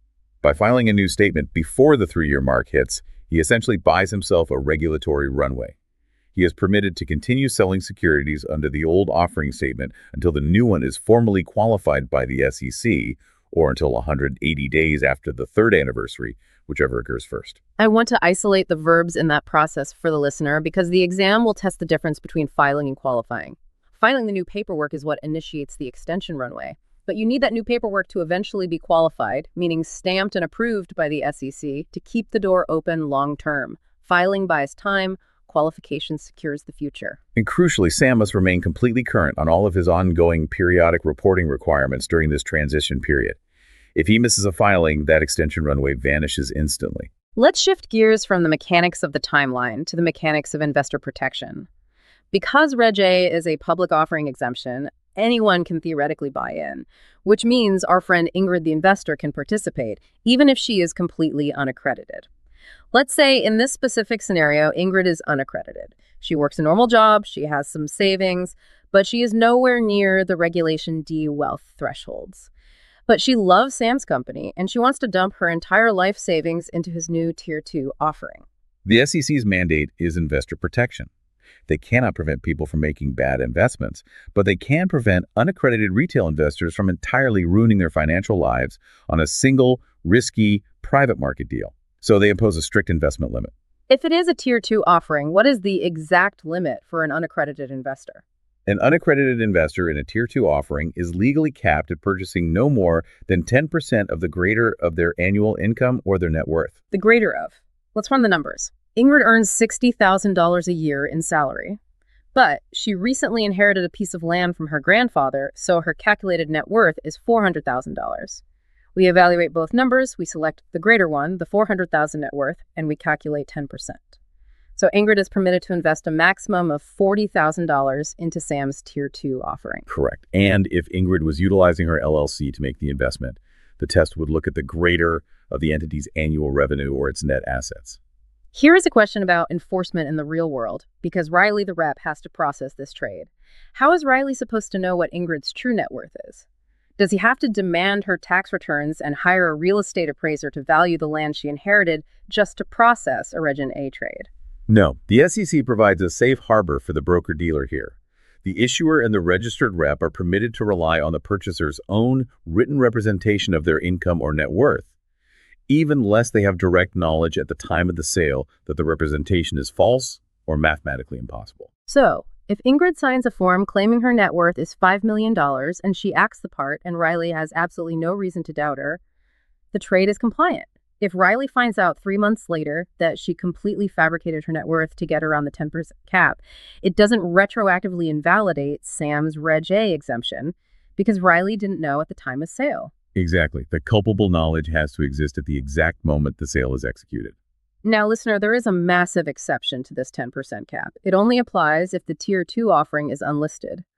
By filing a new statement before the 3-year mark hits, he essentially buys himself a regulatory runway. He is permitted to continue selling securities under the old offering statement until the new one is formally qualified by the SEC, or until 180 days after the 3rd anniversary, whichever occurs first. I want to isolate the verbs in that process for the listener because the exam will test the difference between filing and qualifying. Filing the new paperwork is what initiates the extension runway. But you need that new paperwork to eventually be qualified, meaning stamped and approved by the SEC, to keep the door open long term. Filing buys time, qualification secures the future. And crucially, Sam must remain completely current on all of his ongoing periodic reporting requirements during this transition period. If he misses a filing, that extension runway vanishes instantly. Let's shift gears from the mechanics of the timeline to the mechanics of investor protection. Because Reg A is a public offering exemption, anyone can theoretically buy in, which means our friend Ingrid the investor can participate, even if she is completely unaccredited. Let's say in this specific scenario, Ingrid is unaccredited. She works a normal job, she has some savings, but she is nowhere near the Regulation D wealth thresholds. But she loves Sam's company, and she wants to dump her entire life savings into his new Tier 2 offering. The SEC's mandate is investor protection. They cannot prevent people from making bad investments, but they can prevent unaccredited retail investors from entirely ruining their financial lives on a single, risky, private market deal. So they impose a strict investment limit. If it is a Tier 2 offering, what is the exact limit for an unaccredited investor? An unaccredited investor in a Tier 2 offering is legally capped at purchasing no more than 10% of the greater of their annual income or their net worth. The greater of. Let's run the numbers. Ingrid earns $60,000 a year in salary, but she recently inherited a piece of land from her grandfather, so her calculated net worth is $400,000. We evaluate both numbers, we select the greater one, the $400,000 net worth, and we calculate 10%. So Ingrid is permitted to invest a maximum of $40,000 into Sam's Tier 2 offering. Correct. And if Ingrid was utilizing her LLC to make the investment, the test would look at the greater of the entity's annual revenue or its net assets. Here is a question about enforcement in the real world, because Riley the rep has to process this trade. How is Riley supposed to know what Ingrid's true net worth is? Does he have to demand her tax returns and hire a real estate appraiser to value the land she inherited just to process a Reg A trade? No, the SEC provides a safe harbor for the broker-dealer here. The issuer and the registered rep are permitted to rely on the purchaser's own written representation of their income or net worth, even lest they have direct knowledge at the time of the sale that the representation is false or mathematically impossible. So, if Ingrid signs a form claiming her net worth is $5 million and she acts the part and Riley has absolutely no reason to doubt her, the trade is compliant. If Riley finds out 3 months later that she completely fabricated her net worth to get around the 10% cap, it doesn't retroactively invalidate Sam's Reg A exemption because Riley didn't know at the time of sale. Exactly. The culpable knowledge has to exist at the exact moment the sale is executed. Now, listener, there is a massive exception to this 10% cap. It only applies if the Tier 2 offering is unlisted.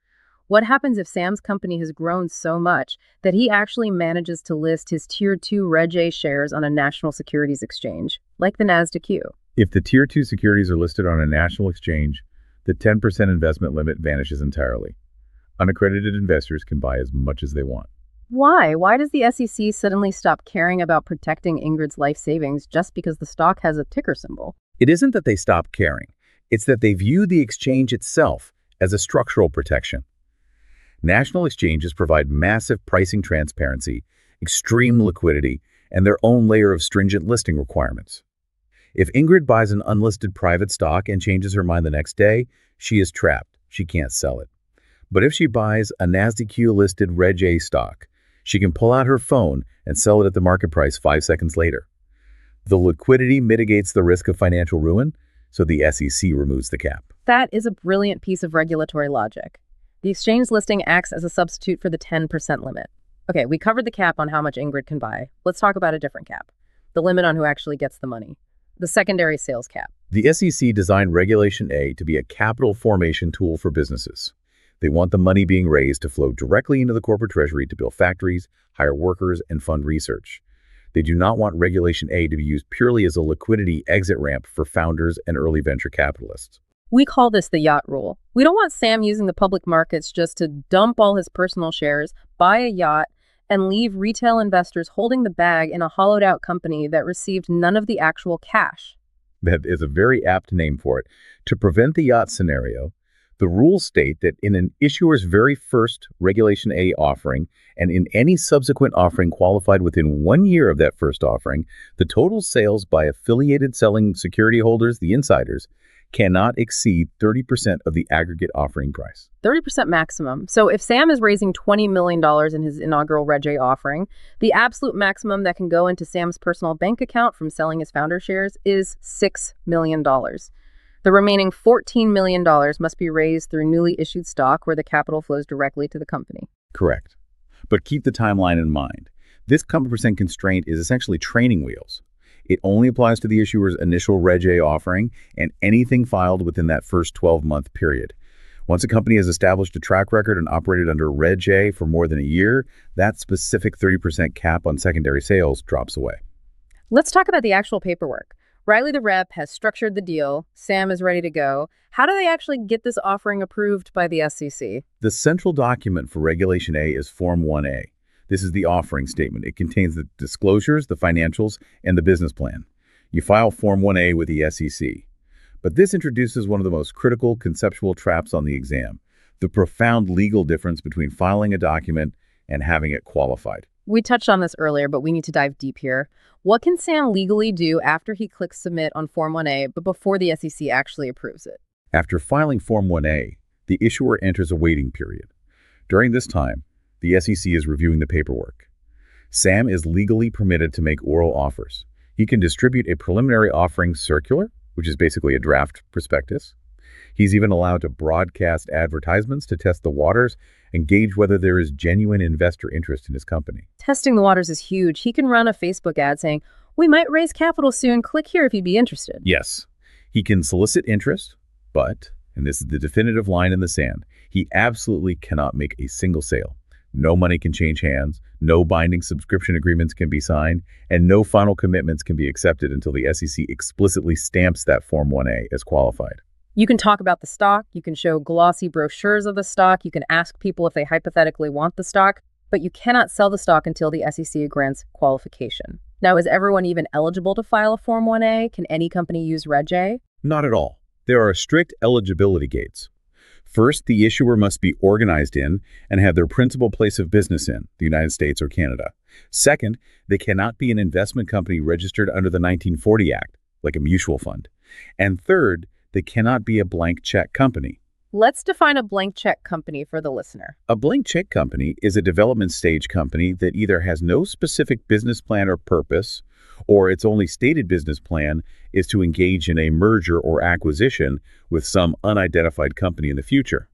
What happens if Sam's company has grown so much that he actually manages to list his Tier 2 Reg A shares on a national securities exchange, like the NASDAQ? If the Tier 2 securities are listed on a national exchange, the 10% investment limit vanishes entirely. Unaccredited investors can buy as much as they want. Why? Why does the SEC suddenly stop caring about protecting Ingrid's life savings just because the stock has a ticker symbol? It isn't that they stop caring. It's that they view the exchange itself as a structural protection. National exchanges provide massive pricing transparency, extreme liquidity, and their own layer of stringent listing requirements. If Ingrid buys an unlisted private stock and changes her mind the next day, she is trapped. She can't sell it. But if she buys a NASDAQ-listed Reg A stock, she can pull out her phone and sell it at the market price 5 seconds later. The liquidity mitigates the risk of financial ruin, so the SEC removes the cap. That is a brilliant piece of regulatory logic. The exchange listing acts as a substitute for the 10% limit. Okay, we covered the cap on how much Ingrid can buy. Let's talk about a different cap. The limit on who actually gets the money. The secondary sales cap. The SEC designed Regulation A to be a capital formation tool for businesses. They want the money being raised to flow directly into the corporate treasury to build factories, hire workers, and fund research. They do not want Regulation A to be used purely as a liquidity exit ramp for founders and early venture capitalists. We call this the yacht rule. We don't want Sam using the public markets just to dump all his personal shares, buy a yacht, and leave retail investors holding the bag in a hollowed-out company that received none of the actual cash. That is a very apt name for it. To prevent the yacht scenario, the rules state that in an issuer's very first Regulation A offering and in any subsequent offering qualified within 1 year of that first offering, the total sales by affiliated selling security holders, the insiders, cannot exceed 30% of the aggregate offering price. 30% maximum. So if Sam is raising $20 million in his inaugural Reg A offering, the absolute maximum that can go into Sam's personal bank account from selling his founder shares is $6 million. The remaining $14 million must be raised through newly issued stock where the capital flows directly to the company. Correct. But keep the timeline in mind. This % constraint is essentially training wheels. It only applies to the issuer's initial Reg A offering and anything filed within that first 12-month period. Once a company has established a track record and operated under Reg A for more than a year, that specific 30% cap on secondary sales drops away. Let's talk about the actual paperwork. Riley the rep has structured the deal. Sam is ready to go. How do they actually get this offering approved by the SEC? The central document for Regulation A is Form 1A. This is the offering statement. It contains the disclosures, the financials, and the business plan. You file Form 1A with the SEC. But this introduces one of the most critical conceptual traps on the exam, the profound legal difference between filing a document and having it qualified. We touched on this earlier, but we need to dive deep here. What can Sam legally do after he clicks submit on Form 1A, but before the SEC actually approves it? After filing Form 1A, the issuer enters a waiting period. During this time, the SEC is reviewing the paperwork. Sam is legally permitted to make oral offers. He can distribute a preliminary offering circular, which is basically a draft prospectus. He's even allowed to broadcast advertisements to test the waters and gauge whether there is genuine investor interest in his company. Testing the waters is huge. He can run a Facebook ad saying, "We might raise capital soon. Click here if you'd be interested." Yes, he can solicit interest, but, and this is the definitive line in the sand, he absolutely cannot make a single sale. No money can change hands, no binding subscription agreements can be signed, and no final commitments can be accepted until the SEC explicitly stamps that Form 1A as qualified. You can talk about the stock, you can show glossy brochures of the stock, you can ask people if they hypothetically want the stock, but you cannot sell the stock until the SEC grants qualification. Now, is everyone even eligible to file a Form 1A? Can any company use Reg A? Not at all. There are strict eligibility gates. First, the issuer must be organized in and have their principal place of business in the United States or Canada. Second, they cannot be an investment company registered under the 1940 Act, like a mutual fund. And third, they cannot be a blank check company. Let's define a blank check company for the listener. A blank check company is a development stage company that either has no specific business plan or purpose, or its only stated business plan is to engage in a merger or acquisition with some unidentified company in the future.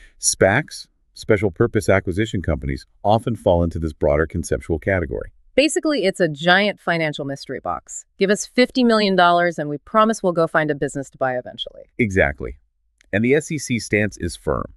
SPACs, special purpose acquisition companies, often fall into this broader conceptual category. Basically, it's a giant financial mystery box. Give us $50 million and we promise we'll go find a business to buy eventually. Exactly. And the SEC stance is firm.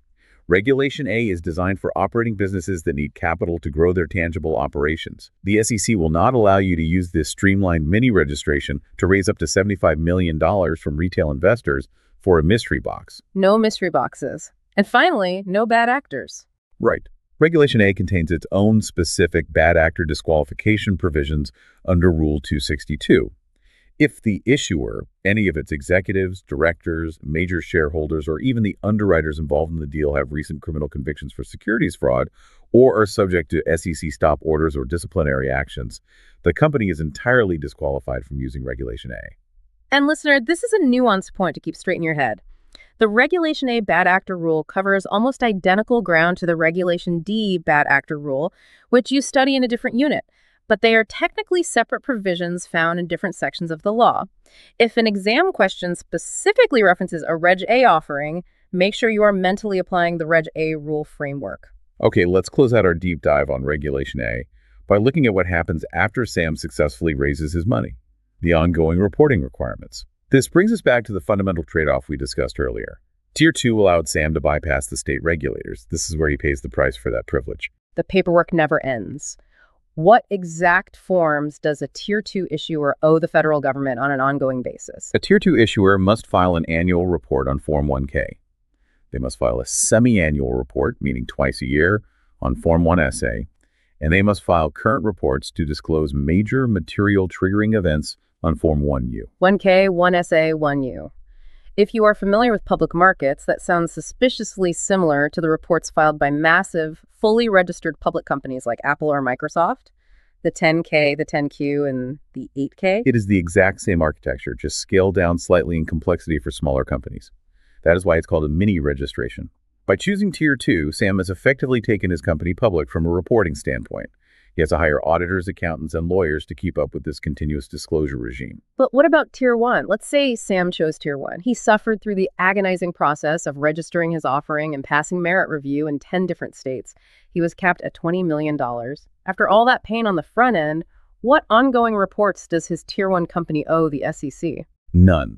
Regulation A is designed for operating businesses that need capital to grow their tangible operations. The SEC will not allow you to use this streamlined mini registration to raise up to $75 million from retail investors for a mystery box. No mystery boxes. And finally, no bad actors. Right. Regulation A contains its own specific bad actor disqualification provisions under Rule 262. If the issuer, any of its executives, directors, major shareholders, or even the underwriters involved in the deal have recent criminal convictions for securities fraud or are subject to SEC stop orders or disciplinary actions, the company is entirely disqualified from using Regulation A. And listener, this is a nuanced point to keep straight in your head. The Regulation A bad actor rule covers almost identical ground to the Regulation D bad actor rule, which you study in a different unit, but they are technically separate provisions found in different sections of the law. If an exam question specifically references a Reg A offering, make sure you are mentally applying the Reg A rule framework. Okay, let's close out our deep dive on Regulation A by looking at what happens after Sam successfully raises his money, the ongoing reporting requirements. This brings us back to the fundamental trade-off we discussed earlier. Tier 2 allowed Sam to bypass the state regulators. This is where he pays the price for that privilege. The paperwork never ends. What exact forms does a Tier 2 issuer owe the federal government on an ongoing basis? A Tier 2 issuer must file an annual report on Form 1K. They must file a semi-annual report, meaning twice a year, on Form 1SA, and they must file current reports to disclose major material triggering events on Form 1U. 1K, 1SA, 1U. If you are familiar with public markets, that sounds suspiciously similar to the reports filed by massive, fully registered public companies like Apple or Microsoft, the 10K, the 10Q, and the 8K. It is the exact same architecture, just scaled down slightly in complexity for smaller companies. That is why it's called a mini registration. By choosing Tier 2, Sam has effectively taken his company public from a reporting standpoint. He has to hire auditors, accountants, and lawyers to keep up with this continuous disclosure regime. But what about Tier 1? Let's say Sam chose Tier 1. He suffered through the agonizing process of registering his offering and passing merit review in 10 different states. He was capped at $20 million. After all that pain on the front end, what ongoing reports does his Tier 1 company owe the SEC? None.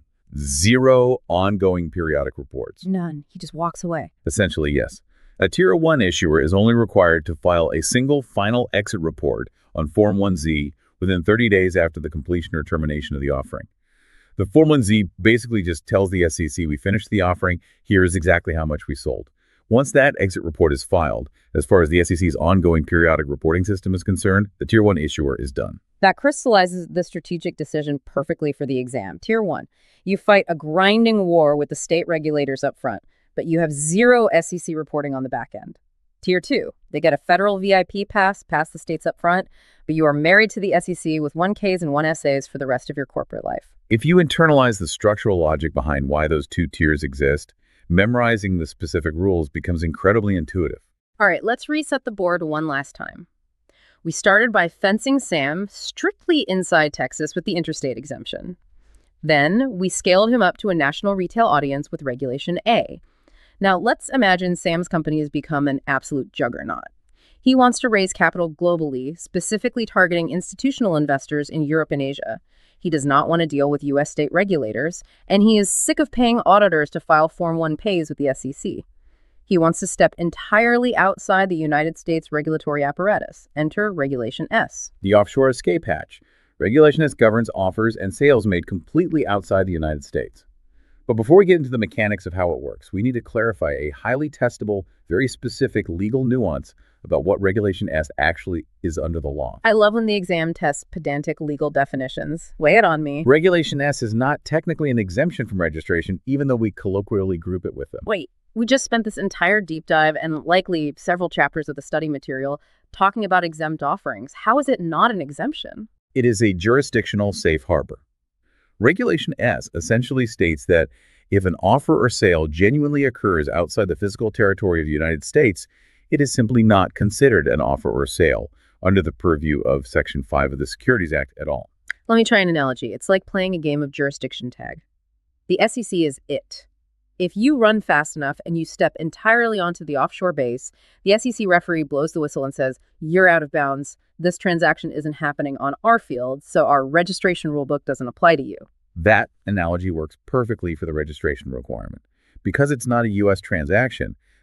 Zero ongoing periodic reports. None. He just walks away. Essentially, yes. A Tier 1 issuer is only required to file a single final exit report on Form 1Z within 30 days after the completion or termination of the offering. The Form 1Z basically just tells the SEC we finished the offering, here's exactly how much we sold. Once that exit report is filed, as far as the SEC's ongoing periodic reporting system is concerned, the Tier 1 issuer is done. That crystallizes the strategic decision perfectly for the exam. Tier 1, you fight a grinding war with the state regulators up front, but you have zero SEC reporting on the back end. Tier 2, they get a federal VIP pass past the states up front, but you are married to the SEC with 1Ks and 1SAs for the rest of your corporate life. If you internalize the structural logic behind why those two tiers exist, memorizing the specific rules becomes incredibly intuitive. All right, let's reset the board one last time. We started by fencing Sam strictly inside Texas with the interstate exemption. Then we scaled him up to a national retail audience with Regulation A. Now, let's imagine Sam's company has become an absolute juggernaut. He wants to raise capital globally, specifically targeting institutional investors in Europe and Asia. He does not want to deal with U.S. state regulators, and he is sick of paying auditors to file Form 1 pays with the SEC. He wants to step entirely outside the United States regulatory apparatus. Enter Regulation S. The offshore escape hatch. Regulation S governs offers and sales made completely outside the United States. But before we get into the mechanics of how it works, we need to clarify a highly testable, very specific legal nuance about what Regulation S actually is under the law. I love when the exam tests pedantic legal definitions. Lay it on me. Regulation S is not technically an exemption from registration, even though we colloquially group it with them. Wait, we just spent this entire deep dive and likely several chapters of the study material talking about exempt offerings. How is it not an exemption? It is a jurisdictional safe harbor. Regulation S essentially states that if an offer or sale genuinely occurs outside the physical territory of the United States, it is simply not considered an offer or sale under the purview of Section 5 of the Securities Act at all. Let me try an analogy. It's like playing a game of jurisdiction tag. The SEC is it. If you run fast enough and you step entirely onto the offshore base, the SEC referee blows the whistle and says, "You're out of bounds. This transaction isn't happening on our field, so our registration rulebook doesn't apply to you." That analogy works perfectly for the registration requirement. Because it's not a U.S. transaction,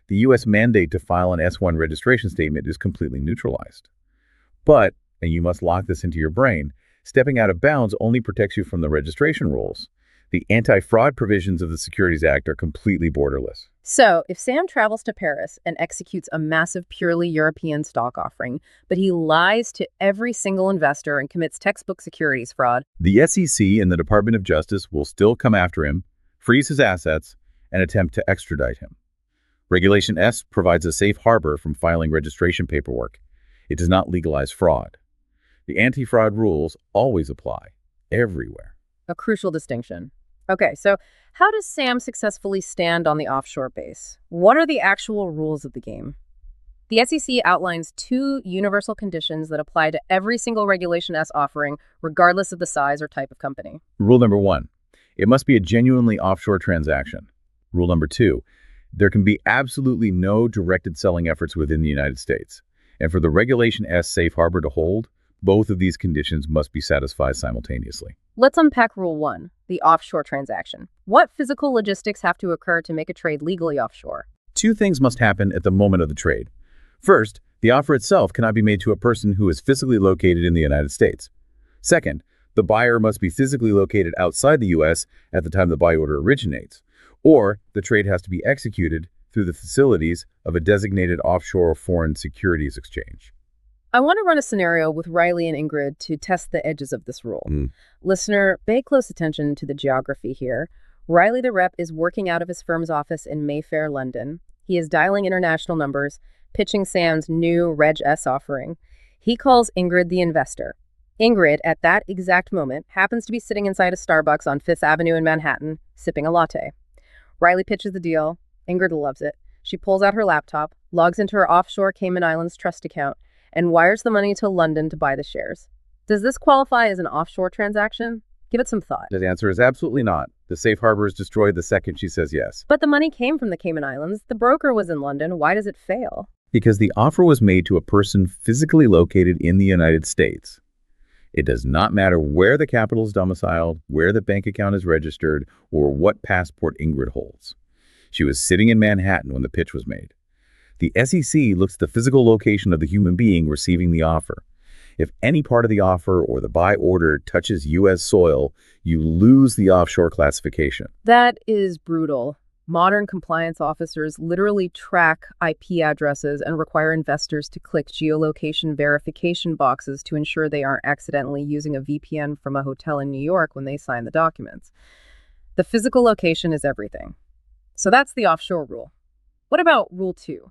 the U.S. mandate to file an S-1 registration statement is completely neutralized. But, and you must lock this into your brain, stepping out of bounds only protects you from the registration rules. The anti-fraud provisions of the Securities Act are completely borderless. So, if Sam travels to Paris and executes a massive purely European stock offering, but he lies to every single investor and commits textbook securities fraud, the SEC and the Department of Justice will still come after him, freeze his assets, and attempt to extradite him. Regulation S provides a safe harbor from filing registration paperwork. It does not legalize fraud. The anti-fraud rules always apply, everywhere. a crucial distinction. Okay, so how does Sam successfully stand on the offshore base? What are the actual rules of the game? The SEC outlines 2 universal conditions that apply to every single Regulation S offering, regardless of the size or type of company. Rule number 1, it must be a genuinely offshore transaction. Rule number 2, there can be absolutely no directed selling efforts within the United States. And for the Regulation S safe harbor to hold, both of these conditions must be satisfied simultaneously. Let's unpack Rule 1, the offshore transaction. What physical logistics have to occur to make a trade legally offshore? 2 things must happen at the moment of the trade. First, the offer itself cannot be made to a person who is physically located in the United States. Second, the buyer must be physically located outside the U.S. at the time the buy order originates, or the trade has to be executed through the facilities of a designated offshore foreign securities exchange. I want to run a scenario with Riley and Ingrid to test the edges of this rule. Listener, pay close attention to the geography here. Riley the rep is working out of his firm's office in Mayfair, London. He is dialing international numbers, pitching Sam's new Reg S offering. He calls Ingrid the investor. Ingrid, at that exact moment, happens to be sitting inside a Starbucks on Fifth Avenue in Manhattan, sipping a latte. Riley pitches the deal. Ingrid loves it. She pulls out her laptop, logs into her offshore Cayman Islands trust account, and wires the money to London to buy the shares. Does this qualify as an offshore transaction? Give it some thought. The answer is absolutely not. The safe harbor is destroyed the second she says yes. But the money came from the Cayman Islands. The broker was in London. Why does it fail? Because the offer was made to a person physically located in the United States. It does not matter where the capital is domiciled, where the bank account is registered, or what passport Ingrid holds. She was sitting in Manhattan when the pitch was made. The SEC looks at the physical location of the human being receiving the offer. If any part of the offer or the buy order touches U.S. soil, you lose the offshore classification. That is brutal. Modern compliance officers literally track IP addresses and require investors to click geolocation verification boxes to ensure they aren't accidentally using a VPN from a hotel in New York when they sign the documents. The physical location is everything. So that's the offshore rule. What about Rule 2?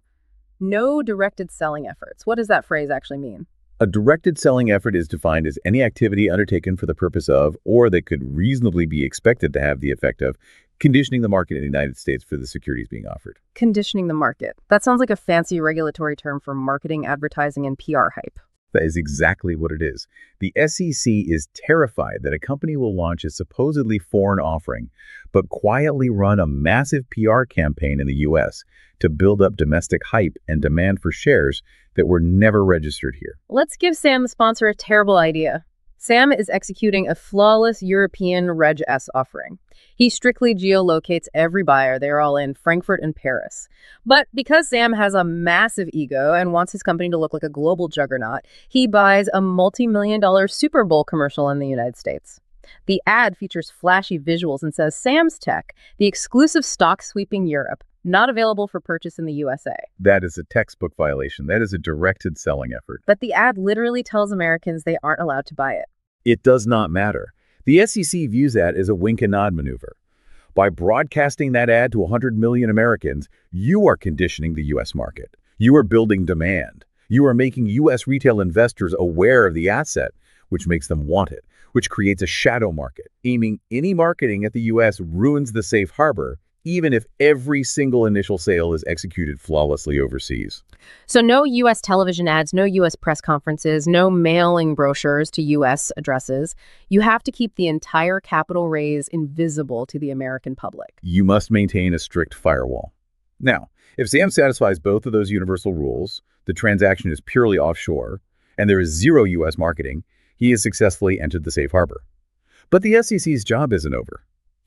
No directed selling efforts. What does that phrase actually mean? A directed selling effort is defined as any activity undertaken for the purpose of, or that could reasonably be expected to have the effect of, conditioning the market in the United States for the securities being offered. Conditioning the market. That sounds like a fancy regulatory term for marketing, advertising, and PR hype. That is exactly what it is. The SEC is terrified that a company will launch a supposedly foreign offering, but quietly run a massive PR campaign in the U.S. to build up domestic hype and demand for shares that were never registered here. Let's give Sam, the sponsor, a terrible idea. Sam is executing a flawless European Reg S offering. He strictly geolocates every buyer. They're all in Frankfurt and Paris. But because Sam has a massive ego and wants his company to look like a global juggernaut, he buys a multi-million-dollar Super Bowl commercial in the United States. The ad features flashy visuals and says, "Sam's Tech, the exclusive stock sweeping Europe, not available for purchase in the USA." That is a textbook violation. That is a directed selling effort. But the ad literally tells Americans they aren't allowed to buy it. It does not matter. The SEC views that as a wink and nod maneuver. By broadcasting that ad to 100 million Americans, you are conditioning the U.S. market. You are building demand. You are making U.S. retail investors aware of the asset, which makes them want it, which creates a shadow market. Aiming any marketing at the U.S. ruins the safe harbor, even if every single initial sale is executed flawlessly overseas. So no U.S. television ads, no U.S. press conferences, no mailing brochures to U.S. addresses. You have to keep the entire capital raise invisible to the American public. You must maintain a strict firewall. Now, if Sam satisfies both of those universal rules, the transaction is purely offshore, and there is zero U.S. marketing, he has successfully entered the safe harbor. But the SEC's job isn't over.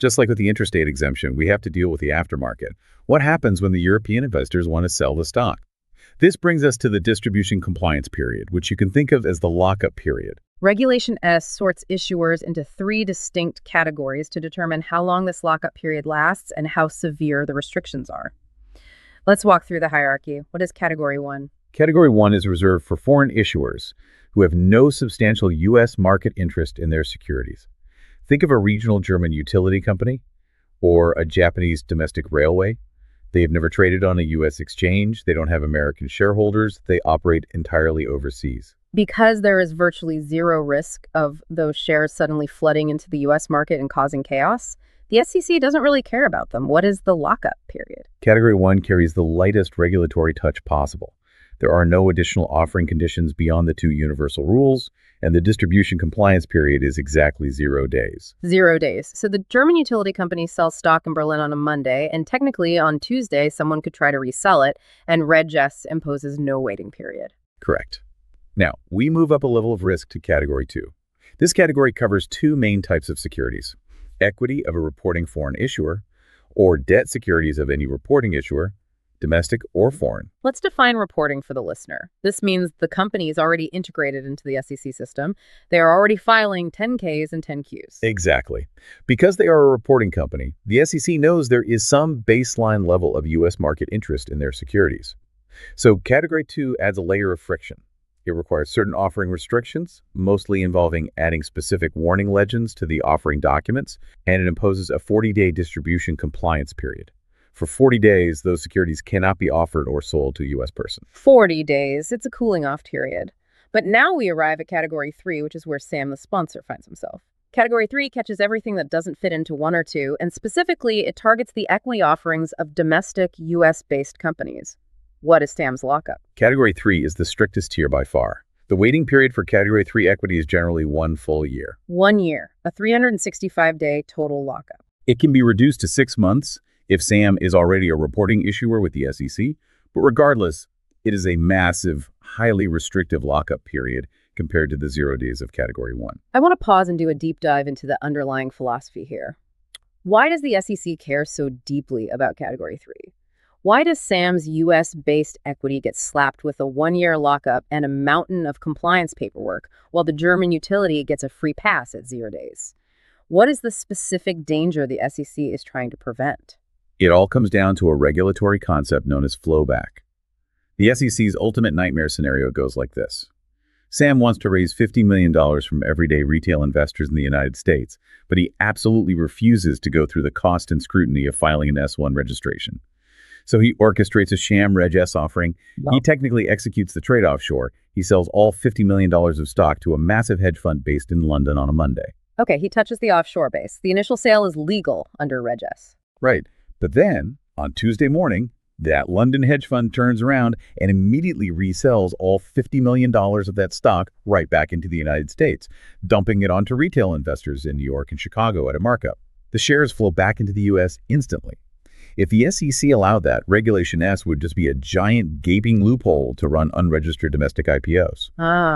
Just like with the interstate exemption, we have to deal with the aftermarket. What happens when the European investors want to sell the stock? This brings us to the distribution compliance period, which you can think of as the lockup period. Regulation S sorts issuers into three distinct categories to determine how long this lockup period lasts and how severe the restrictions are. Let's walk through the hierarchy. What is Category 1? Category 1 is reserved for foreign issuers who have no substantial U.S. market interest in their securities. Think of a regional German utility company or a Japanese domestic railway. They have never traded on a U.S. exchange. They don't have American shareholders. They operate entirely overseas. Because there is virtually zero risk of those shares suddenly flooding into the U.S. market and causing chaos, the SEC doesn't really care about them. What is the lockup period? Category 1 carries the lightest regulatory touch possible. There are no additional offering conditions beyond the two universal rules, and the distribution compliance period is exactly 0 days. 0 days. So the German utility company sells stock in Berlin on a Monday, and technically on Tuesday, someone could try to resell it, and Reg S imposes no waiting period. Correct. Now, we move up a level of risk to Category 2. This category covers two main types of securities: equity of a reporting foreign issuer, or debt securities of any reporting issuer, domestic or foreign. Let's define reporting for the listener. This means the company is already integrated into the SEC system. They are already filing 10Ks and 10Qs. Exactly. Because they are a reporting company, the SEC knows there is some baseline level of U.S. market interest in their securities. So Category 2 adds a layer of friction. It requires certain offering restrictions, mostly involving adding specific warning legends to the offering documents, and it imposes a 40-day distribution compliance period. For 40 days, those securities cannot be offered or sold to a U.S. person. 40 days. It's a cooling off period. But now we arrive at Category 3, which is where Sam, the sponsor, finds himself. Category 3 catches everything that doesn't fit into 1 or 2, and specifically, it targets the equity offerings of domestic U.S.-based companies. What is Sam's lockup? Category 3 is the strictest tier by far. The waiting period for Category 3 equity is generally 1 full year. 1 year, a 365-day total lockup. It can be reduced to 6 months if Sam is already a reporting issuer with the SEC, but regardless, it is a massive, highly restrictive lockup period compared to the 0 days of Category 1. I want to pause and do a deep dive into the underlying philosophy here. Why does the SEC care so deeply about Category 3? Why does Sam's U.S.-based equity get slapped with a 1-year lockup and a mountain of compliance paperwork, while the German utility gets a free pass at 0 days? What is the specific danger the SEC is trying to prevent? It all comes down to a regulatory concept known as flowback. The SEC's ultimate nightmare scenario goes like this. Sam wants to raise $50 million from everyday retail investors in the United States, but he absolutely refuses to go through the cost and scrutiny of filing an S-1 registration. So he orchestrates a sham Reg S offering. He technically executes the trade offshore. He sells all $50 million of stock to a massive hedge fund based in London on a Monday. Okay, he touches the offshore base. The initial sale is legal under Reg S. Right. But then, on Tuesday morning, that London hedge fund turns around and immediately resells all $50 million of that stock right back into the United States, dumping it onto retail investors in New York and Chicago at a markup. The shares flow back into the U.S. instantly. If the SEC allowed that, Regulation S would just be a giant gaping loophole to run unregistered domestic IPOs.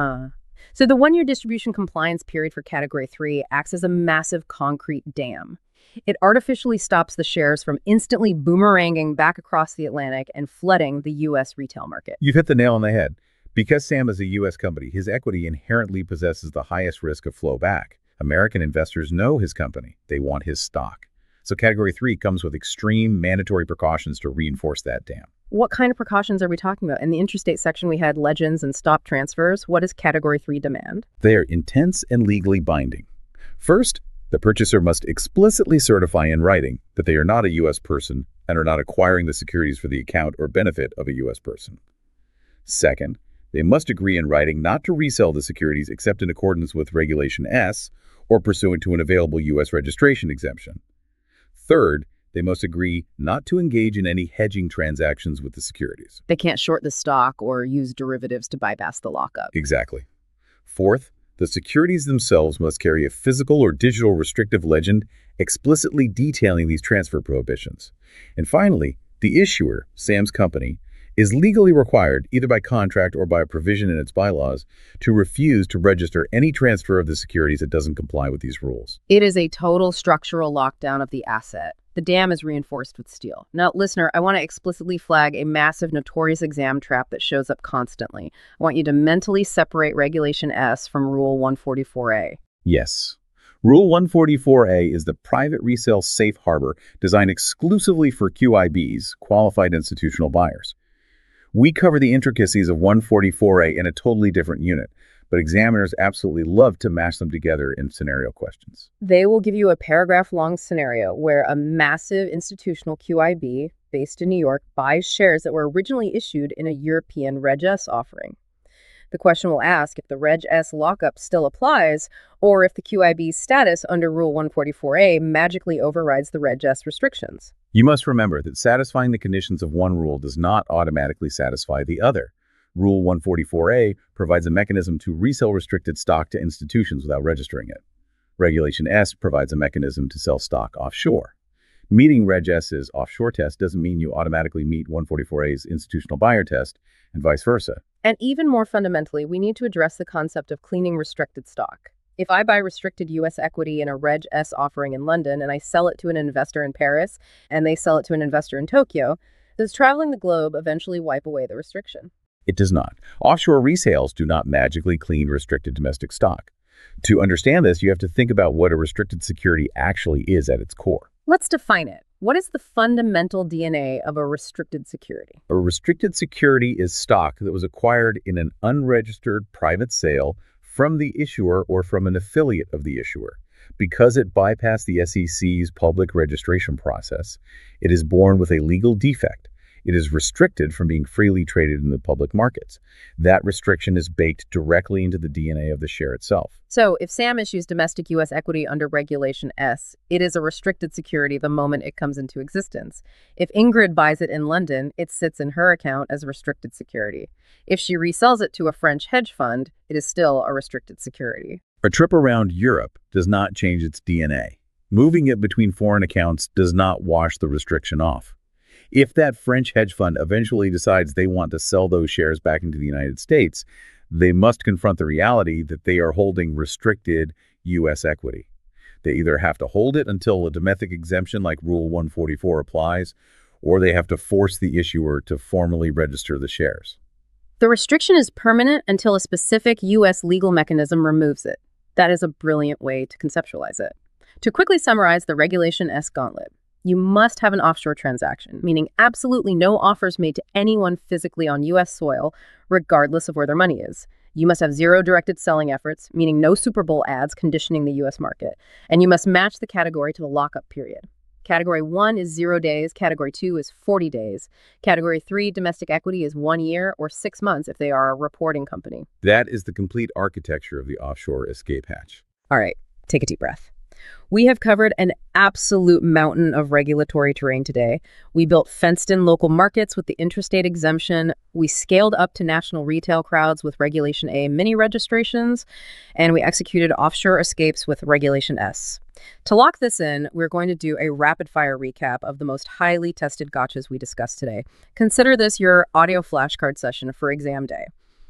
So the 1-year distribution compliance period for Category 3 acts as a massive concrete dam. It artificially stops the shares from instantly boomeranging back across the Atlantic and flooding the U.S. retail market. You've hit the nail on the head. Because Sam is a U.S. company, his equity inherently possesses the highest risk of flow back. American investors know his company. They want his stock. So Category 3 comes with extreme mandatory precautions to reinforce that dam. What kind of precautions are we talking about? In the interstate section, we had legends and stop transfers. What does Category 3 demand? They are intense and legally binding. First, the purchaser must explicitly certify in writing that they are not a U.S. person and are not acquiring the securities for the account or benefit of a U.S. person. Second, they must agree in writing not to resell the securities except in accordance with Regulation S or pursuant to an available U.S. registration exemption. Third, they must agree not to engage in any hedging transactions with the securities. They can't short the stock or use derivatives to bypass the lockup. Exactly. Fourth, the securities themselves must carry a physical or digital restrictive legend explicitly detailing these transfer prohibitions. And finally, the issuer, Sam's company, is legally required, either by contract or by a provision in its bylaws, to refuse to register any transfer of the securities that doesn't comply with these rules. It is a total structural lockdown of the asset. The dam is reinforced with steel. Now, listener, I want to explicitly flag a massive notorious exam trap that shows up constantly. I want you to mentally separate Regulation S from Rule 144A. Yes. Rule 144A is the private resale safe harbor designed exclusively for QIBs, qualified institutional buyers. We cover the intricacies of 144A in a totally different unit, but examiners absolutely love to mash them together in scenario questions. They will give you a paragraph-long scenario where a massive institutional QIB based in New York buys shares that were originally issued in a European Reg S offering. The question will ask if the Reg S lockup still applies or if the QIB's status under Rule 144A magically overrides the Reg S restrictions. You must remember that satisfying the conditions of one rule does not automatically satisfy the other. Rule 144A provides a mechanism to resell restricted stock to institutions without registering it. Regulation S provides a mechanism to sell stock offshore. Meeting Reg S's offshore test doesn't mean you automatically meet 144A's institutional buyer test, and vice versa. And even more fundamentally, we need to address the concept of cleaning restricted stock. If I buy restricted U.S. equity in a Reg S offering in London and I sell it to an investor in Paris and they sell it to an investor in Tokyo, does traveling the globe eventually wipe away the restriction? It does not. Offshore resales do not magically clean restricted domestic stock. To understand this, you have to think about what a restricted security actually is at its core. Let's define it. What is the fundamental DNA of a restricted security? A restricted security is stock that was acquired in an unregistered private sale from the issuer or from an affiliate of the issuer. Because it bypassed the SEC's public registration process, it is born with a legal defect. It is restricted from being freely traded in the public markets. That restriction is baked directly into the DNA of the share itself. So if Sam issues domestic U.S. equity under Regulation S, it is a restricted security the moment it comes into existence. If Ingrid buys it in London, it sits in her account as a restricted security. If she resells it to a French hedge fund, it is still a restricted security. A trip around Europe does not change its DNA. Moving it between foreign accounts does not wash the restriction off. If that French hedge fund eventually decides they want to sell those shares back into the United States, they must confront the reality that they are holding restricted U.S. equity. They either have to hold it until a domestic exemption like Rule 144 applies, or they have to force the issuer to formally register the shares. The restriction is permanent until a specific U.S. legal mechanism removes it. That is a brilliant way to conceptualize it. To quickly summarize the Regulation S gauntlet, you must have an offshore transaction, meaning absolutely no offers made to anyone physically on U.S. soil, regardless of where their money is. You must have zero directed selling efforts, meaning no Super Bowl ads conditioning the U.S. market. And you must match the category to the lockup period. Category 1 is 0 days. Category 2 is 40 days. Category 3, domestic equity, is 1 year or 6 months if they are a reporting company. That is the complete architecture of the offshore escape hatch. All right, take a deep breath. We have covered an absolute mountain of regulatory terrain today. We built fenced-in local markets with the intrastate exemption. We scaled up to national retail crowds with Regulation A mini registrations, and we executed offshore escapes with Regulation S. To lock this in, we're going to do a rapid-fire recap of the most highly tested gotchas we discussed today. Consider this your audio flashcard session for exam day.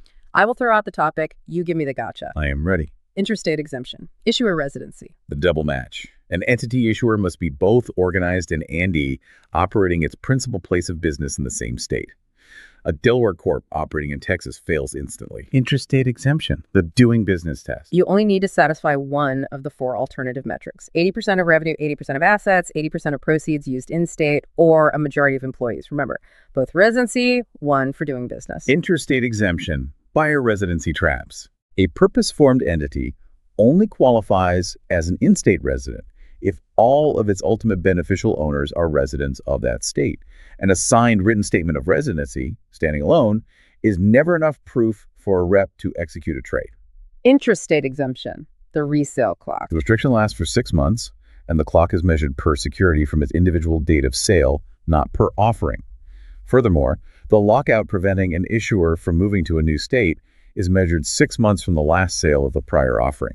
I will throw out the topic. You give me the gotcha. I am ready. Interstate exemption. Issuer residency. The double match. An entity issuer must be both organized and ANDE, operating its principal place of business in the same state. A Delaware Corp operating in Texas fails instantly. Interstate exemption. The doing business test. You only need to satisfy one of the 4 alternative metrics. 80% of revenue, 80% of assets, 80% of proceeds used in-state, or a majority of employees. Remember, both residency, one for doing business. Interstate exemption. Buyer residency traps. A purpose-formed entity only qualifies as an in-state resident if all of its ultimate beneficial owners are residents of that state. An assigned written statement of residency, standing alone, is never enough proof for a rep to execute a trade. Intrastate exemption, the resale clock. The restriction lasts for 6 months, and the clock is measured per security from its individual date of sale, not per offering. Furthermore, the lockout preventing an issuer from moving to a new state is measured 6 months from the last sale of the prior offering.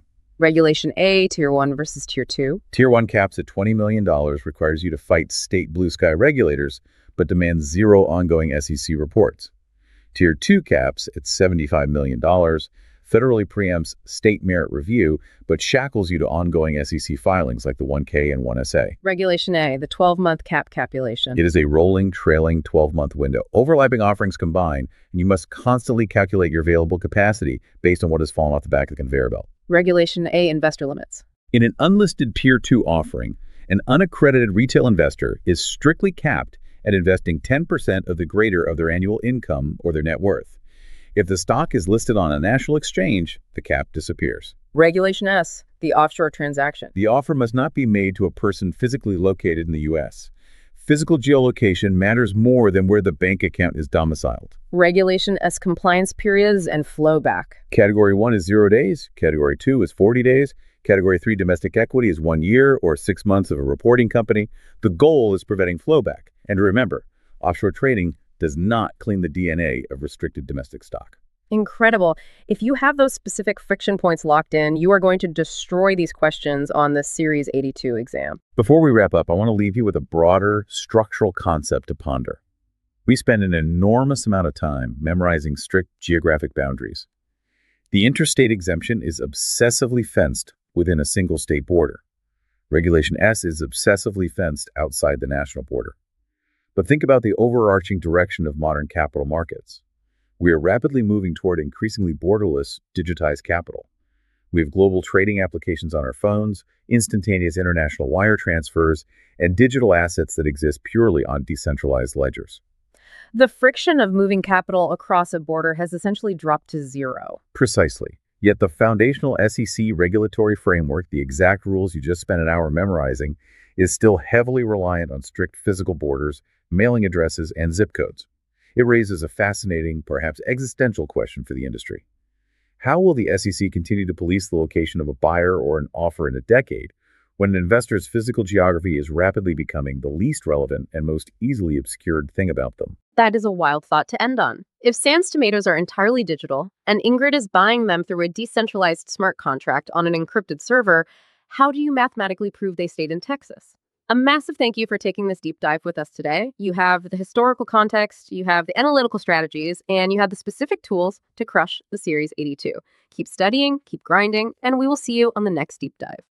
Regulation A, Tier 1 versus Tier 2. Tier 1 caps at $20 million requires you to fight state blue sky regulators, but demands zero ongoing SEC reports. Tier 2 caps at $75 million federally preempts state merit review, but shackles you to ongoing SEC filings like the 1K and 1SA. Regulation A, the 12-month cap capulation. It is a rolling, trailing 12-month window. Overlapping offerings combine, and you must constantly calculate your available capacity based on what has fallen off the back of the conveyor belt. Regulation A, investor limits. In an unlisted Tier 2 offering, an unaccredited retail investor is strictly capped at investing 10% of the greater of their annual income or their net worth. If the stock is listed on a national exchange, the cap disappears. Regulation S, the offshore transaction. The offer must not be made to a person physically located in the U.S. Physical geolocation matters more than where the bank account is domiciled. Regulation S, compliance periods and flow back. Category 1 is 0 days. Category 2 is 40 days. Category 3 domestic equity is 1 year or 6 months of a reporting company. The goal is preventing flowback. And remember, offshore trading does not clean the DNA of restricted domestic stock. Incredible. If you have those specific friction points locked in, you are going to destroy these questions on the Series 82 exam. Before we wrap up, I want to leave you with a broader structural concept to ponder. We spend an enormous amount of time memorizing strict geographic boundaries. The interstate exemption is obsessively fenced within a single state border. Regulation S is obsessively fenced outside the national border. But think about the overarching direction of modern capital markets. We are rapidly moving toward increasingly borderless, digitized capital. We have global trading applications on our phones, instantaneous international wire transfers, and digital assets that exist purely on decentralized ledgers. The friction of moving capital across a border has essentially dropped to zero. Precisely. Yet the foundational SEC regulatory framework, the exact rules you just spent an hour memorizing, is still heavily reliant on strict physical borders, mailing addresses, and zip codes. It raises a fascinating, perhaps existential question for the industry. How will the SEC continue to police the location of a buyer or an offer in a decade when an investor's physical geography is rapidly becoming the least relevant and most easily obscured thing about them? That is a wild thought to end on. If Sam's tomatoes are entirely digital, and Ingrid is buying them through a decentralized smart contract on an encrypted server, how do you mathematically prove they stayed in Texas? A massive thank you for taking this deep dive with us today. You have the historical context, you have the analytical strategies, and you have the specific tools to crush the Series 82. Keep studying, keep grinding, and we will see you on the next deep dive.